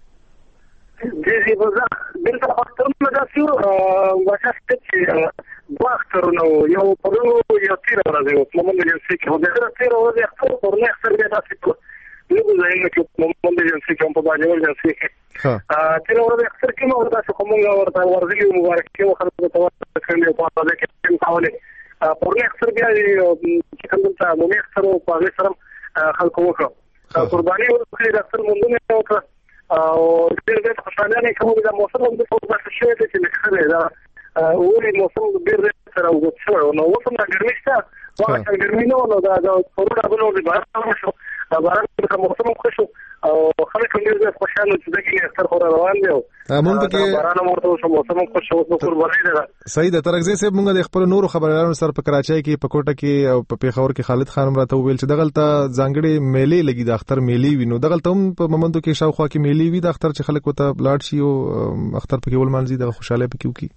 Speaker 13: دې بزا دلته اختر مداسیو واسطه چې دوه اخترونه یو پرونو یو تیر راځي په موږ د جنسي کې د تیر ورځې اختر پرونه اختر به تاسو ته نو زاینه چې موږ د جنسي کې په باندې ورځي ها تیر ورځې اختر کې موږ تاسو کومه ورته ورځي مبارک کې خلک ته ورکړي په تاسو کې حواله پرونه اختر بیا چې کوم ته مو اختر او په سره خلکو وکړه قرباني ورکړي د اختر مونږ وکړه او ډېر ډېر خوشاله نه کوم د موسم د څه څه شي چې لکه دا اولي موسم ډېر سره وڅو نو وسم د ګرمۍ څخه واخا ګرمۍ نو نو دا د کرونا بلو د باران شو باران د موسم خو شو
Speaker 3: او خلک هم ډېر خوشاله چې دغه اختر خو روان دی.
Speaker 1: مونږ کې
Speaker 3: باران مرته شو موسم خوش شو نو قرباني ده.
Speaker 1: صحیح ده. ترغزي صاحب مونږ د خپل نورو خبريالانو سره په کراچۍ کې په کوټه کې او په پیښور کې خالد خان راته ویل چې دغلته ځانګړي میلې لګي د اختر میلې وینو. دغلته هم په ممندو کې شاوخوا کې میلې وي د اختر چې خلک وته لاړ شي او اختر پکې ول مانځي د خوشاله پکې وکي.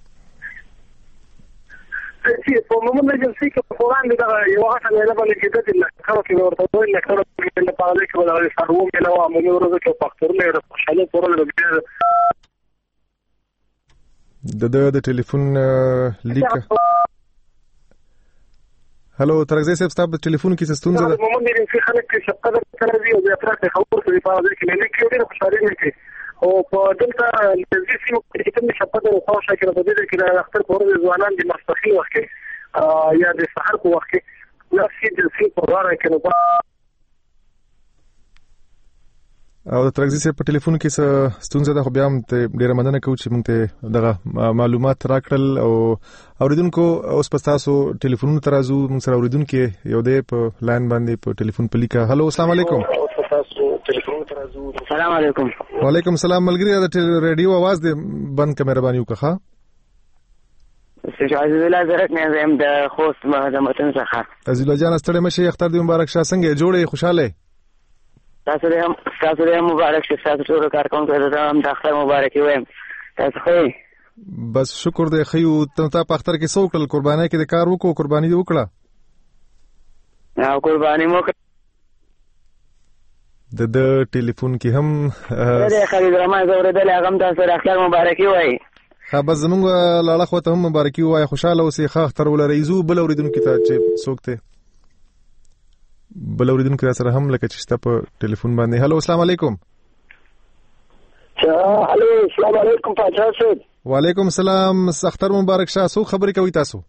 Speaker 3: چې په مومن ایجنسی کې په وړاندې دا یو هغه نه لبل کې د دې کارو کې ورته وایي نه کارو کې نه پاره کې ولر سرو مې نو عمومي ورځ کې فاکتور نه خوشاله پرول
Speaker 1: د د د ټلیفون لیک. هلو ترغزي صاحب ستاسو په ټلیفون کې څه ستونزه ده؟
Speaker 3: مومن ایجنسی خلک چې شقه سره دی او بیا ترته خبر څه دی په دې کې نه کې ډېر خوشاله نه کې او په دلته د دې سیمو کې کوم شپه د خوښه کې په دې کې د اختر پر ورځ ځوانان د مستخیل وخت کې یا د سحر په وخت کې نفسي د سي په واره کې نو
Speaker 1: او د ترغزي صاحب په ټلیفون کې څه ستونزه ده. خو بیا هم ډیره مننه کوم چې موږ ته دغه معلومات راکړل او اوریدونکو اوس په تاسو ټلیفونونو ترازو موږ سره اوریدونکو یو دی په لاین باندې په ټلیفون پلیکا. هلو السلام علیکم.
Speaker 7: السلام علیکم.
Speaker 1: وعلیکم السلام. ملګری د ریډیو आवाज دې بند کړه مهرباني وکړه.
Speaker 7: عزیز الله زرک نه زم د خوست مهدمتن څخه.
Speaker 1: عزیز الله جان ستړي مشه اختر دې مبارک شه. څنګه جوړې خوشاله؟
Speaker 7: تاسو دې هم تاسو دې مبارک شه. تاسو ټول کارکونکو ته هم د اختر مبارکي وایم. تاسو خو
Speaker 1: بس شکر دې خيو ته په اختر کې څو کړل قرباني کې د کار وکړو قرباني دې وکړه.
Speaker 7: او قرباني مو
Speaker 1: د د ټلیفون کې هم
Speaker 7: د خالد رحمان زوره د لغم تاسو اختر مبارکي وای.
Speaker 1: ها بس زمونږ لاله خو ته هم مبارکي وای. خوشاله اوسې ښه اختر ولرئ. زو بل اوریدونکو ته چې څوک ته بل اوریدونکو سره هم لکه چې تاسو په ټلیفون باندې. هلو السلام علیکم.
Speaker 3: هلو السلام علیکم پاچا صاحب.
Speaker 1: وعلیکم السلام. اختر مبارک شه. څو خبرې کوي تاسو؟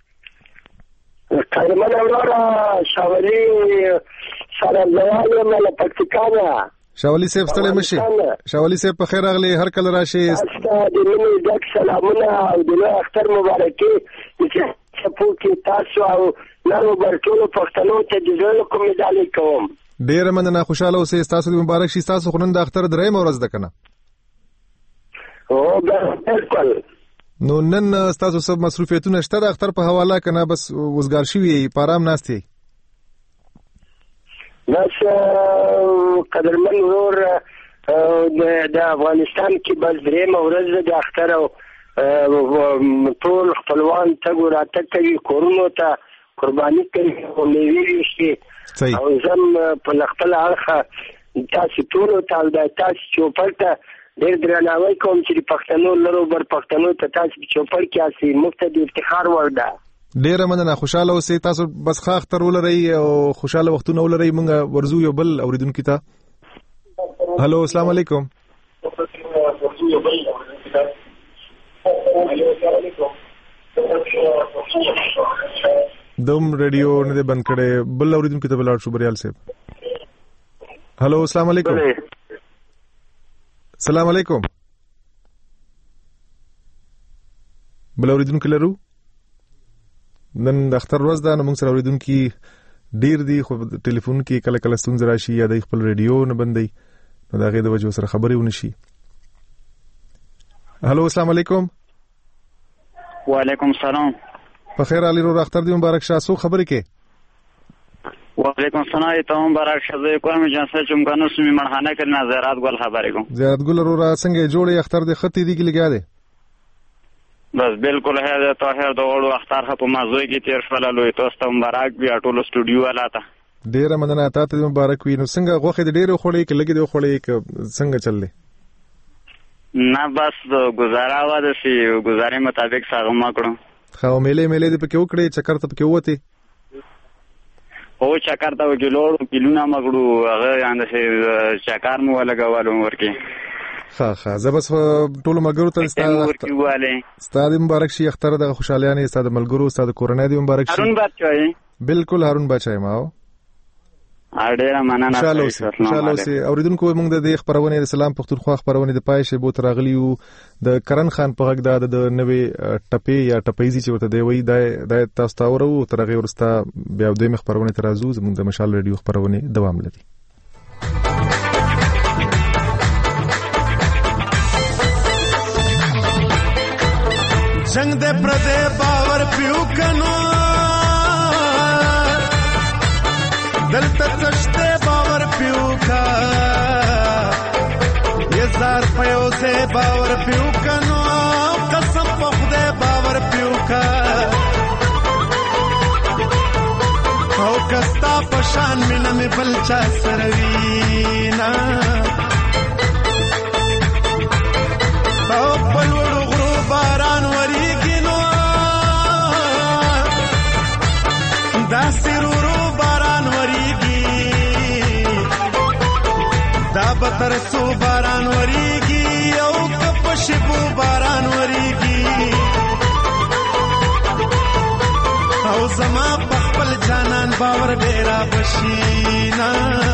Speaker 3: کارمن اورا شاولي سلام زواله مله پکتیکانا.
Speaker 1: شاولي صاحب ستړي مشه. شاولي صاحب په خیر راغلي. هر کله راشي.
Speaker 3: استاد دې مې ډک سلامونه او د اختر مبارکي چې سپو کې تاسو او نو برټولو پښتنو ته د زړه کوم مدالي کوم.
Speaker 1: ډیر مننه. خوشاله اوسئ. تاسو دې مبارک شي. تاسو خو نن د اختر درېم ورځ ده کنه؟
Speaker 3: او بالکل.
Speaker 1: نو نن تاسو سب مصروفیتونه شته د اختر په حواله کنه بس وزګار شوی په آرام ناستي؟
Speaker 3: بس قدرمن ورور د افغانستان کې بس درېم ورځ د اختر او ټول خپلوان تګو راتګ کوي کورونو ته قرباني کوي او میوې شي او زم په خپل اړخ تاسو ټول ته د تاسو چوپړ ته ډېر درناوی کوم چې پښتنو لرو بر پښتنو ته تاسو چوپړ کې اسي مفت د افتخار ورده.
Speaker 1: ډېر مننه. خوشاله اوسئ. تاسو بس ښه اختر ولرئ او خوشاله وختونه ولرئ. موږ ورزو یو بل اوریدونکو ته. هلو السلام علیکم. دوم ریډیو نه بند کړي. بل اوریدونکو ته بلاړ شو بریال صاحب. هلو السلام علیکم. السلام علیکم. بل اوریدونکو لرو؟ نن د اختر ورځ ده نو موږ سره اوریدونکو ډیر دي خو ټلیفون کې کله کله ستونزه راشي یا د خپل ریډیو نه بندي نو دا غي د وجو سره خبرې ونشي. هلو السلام علیکم.
Speaker 7: وعلیکم السلام.
Speaker 1: په خیر علي رو اختر دی مبارک شه. سو خبرې کې؟
Speaker 7: وعلیکم السلام. ته مبارک شه. کوم جنسه چمګانو سمې مرحانه کړنا زیارت ګل خبرې کوم.
Speaker 1: زیارت ګل رو را څنګه جوړې اختر د خطي دی کې لګیا دی؟
Speaker 7: بس بالکل هدا طاهر د وړو اختر په موضوع کې تیر فلالو تاسو ته مبارک بیا ټول سټوډیو والاته.
Speaker 1: ډیره مننه. تاسو ته مبارک وي. نو څنګه غوخه د ډیرو خوري کې لګي د خوري کې څنګه چللې؟
Speaker 7: نه بس گزارا و د سی گزارې مطابق څنګه ما کړو.
Speaker 1: خو میلې میلې د پکې وکړې چکر ته پکې وته؟
Speaker 7: او چکر ته وګلوړو کلونه مګړو هغه اند چکر مو لګاوالو ورکی.
Speaker 1: ها ها زبس ټول ملګرو ته ستاسو ستاسو مبارک شي. اختر د خوشاليانه ستاسو ملګرو ستاسو کورنۍ دی مبارک شي.
Speaker 7: هارون بچای
Speaker 1: بالکل هارون بچای ماو.
Speaker 7: اړه مننه.
Speaker 1: انشاءالله سي اوریدونکو موږ د دې خبرونه د سلام پښتونخوا خبرونه د پایشه بو ترغلیو د کرن خان په غږ د نوې ټپې یا ټپېزي چې ورته دی وای د تاسو ته ورو ترغه ورستا بیا د خبرونه ترازو زموږ د مشال ریډیو خبرونه دوام لري.
Speaker 9: جنگ دے پردے باور پیو کنو دلتا تشتے باور پیو کا یزار پیو سے باور پیو کنو قسم پخدے باور پیو کا او کستا پشان مینا می بلچا سروینا او پلوڑو غرو باران وریگی نو دا سرورو باران وریگی دا بترسو باران وریگی او کپشبو باران وریگی او زما پخپل جانان باور ډیرا بشینا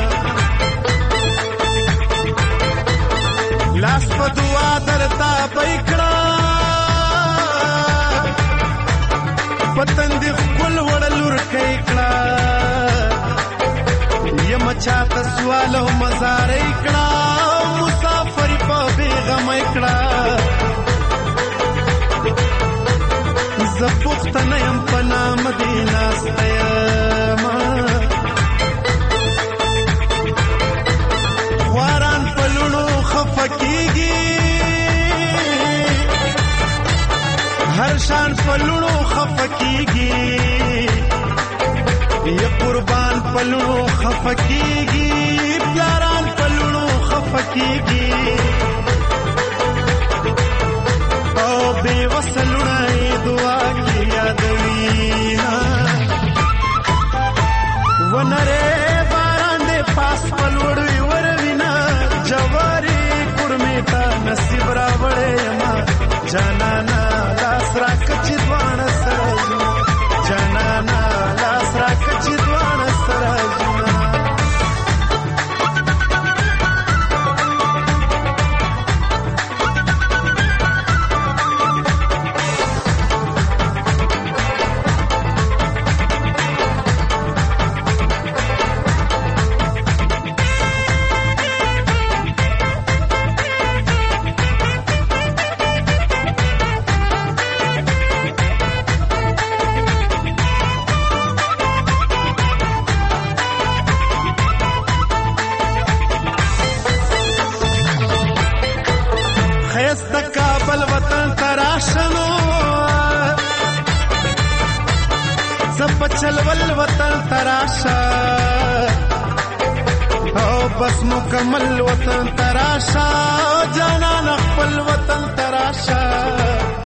Speaker 9: لاس په دعا درتا پېکړه پتن دی خپل وړلور کېکړه یم چاته سوال او مزار کېکړه مسافر په بیغم کېکړه زپختنه يم پنا مدینه ستیما خواران پلونو خفکیږي هر شان پلونو خفکیږي یا قربان پلونو خفکیږي پیاران پلونو خفکیږي او بے وصلونه دعا کی یادوینا ونره باران دے پاس پلوڑوی وروینا جواری کرمیتا نصیب راوڑے ما جانانا لاس را کچی دوان سرازونا جانانا لاس را کچی دوان سرازونا चलवल वतन तराशा او बस मुकम्मल वतन तराशा जाना नखपल वतन तराशा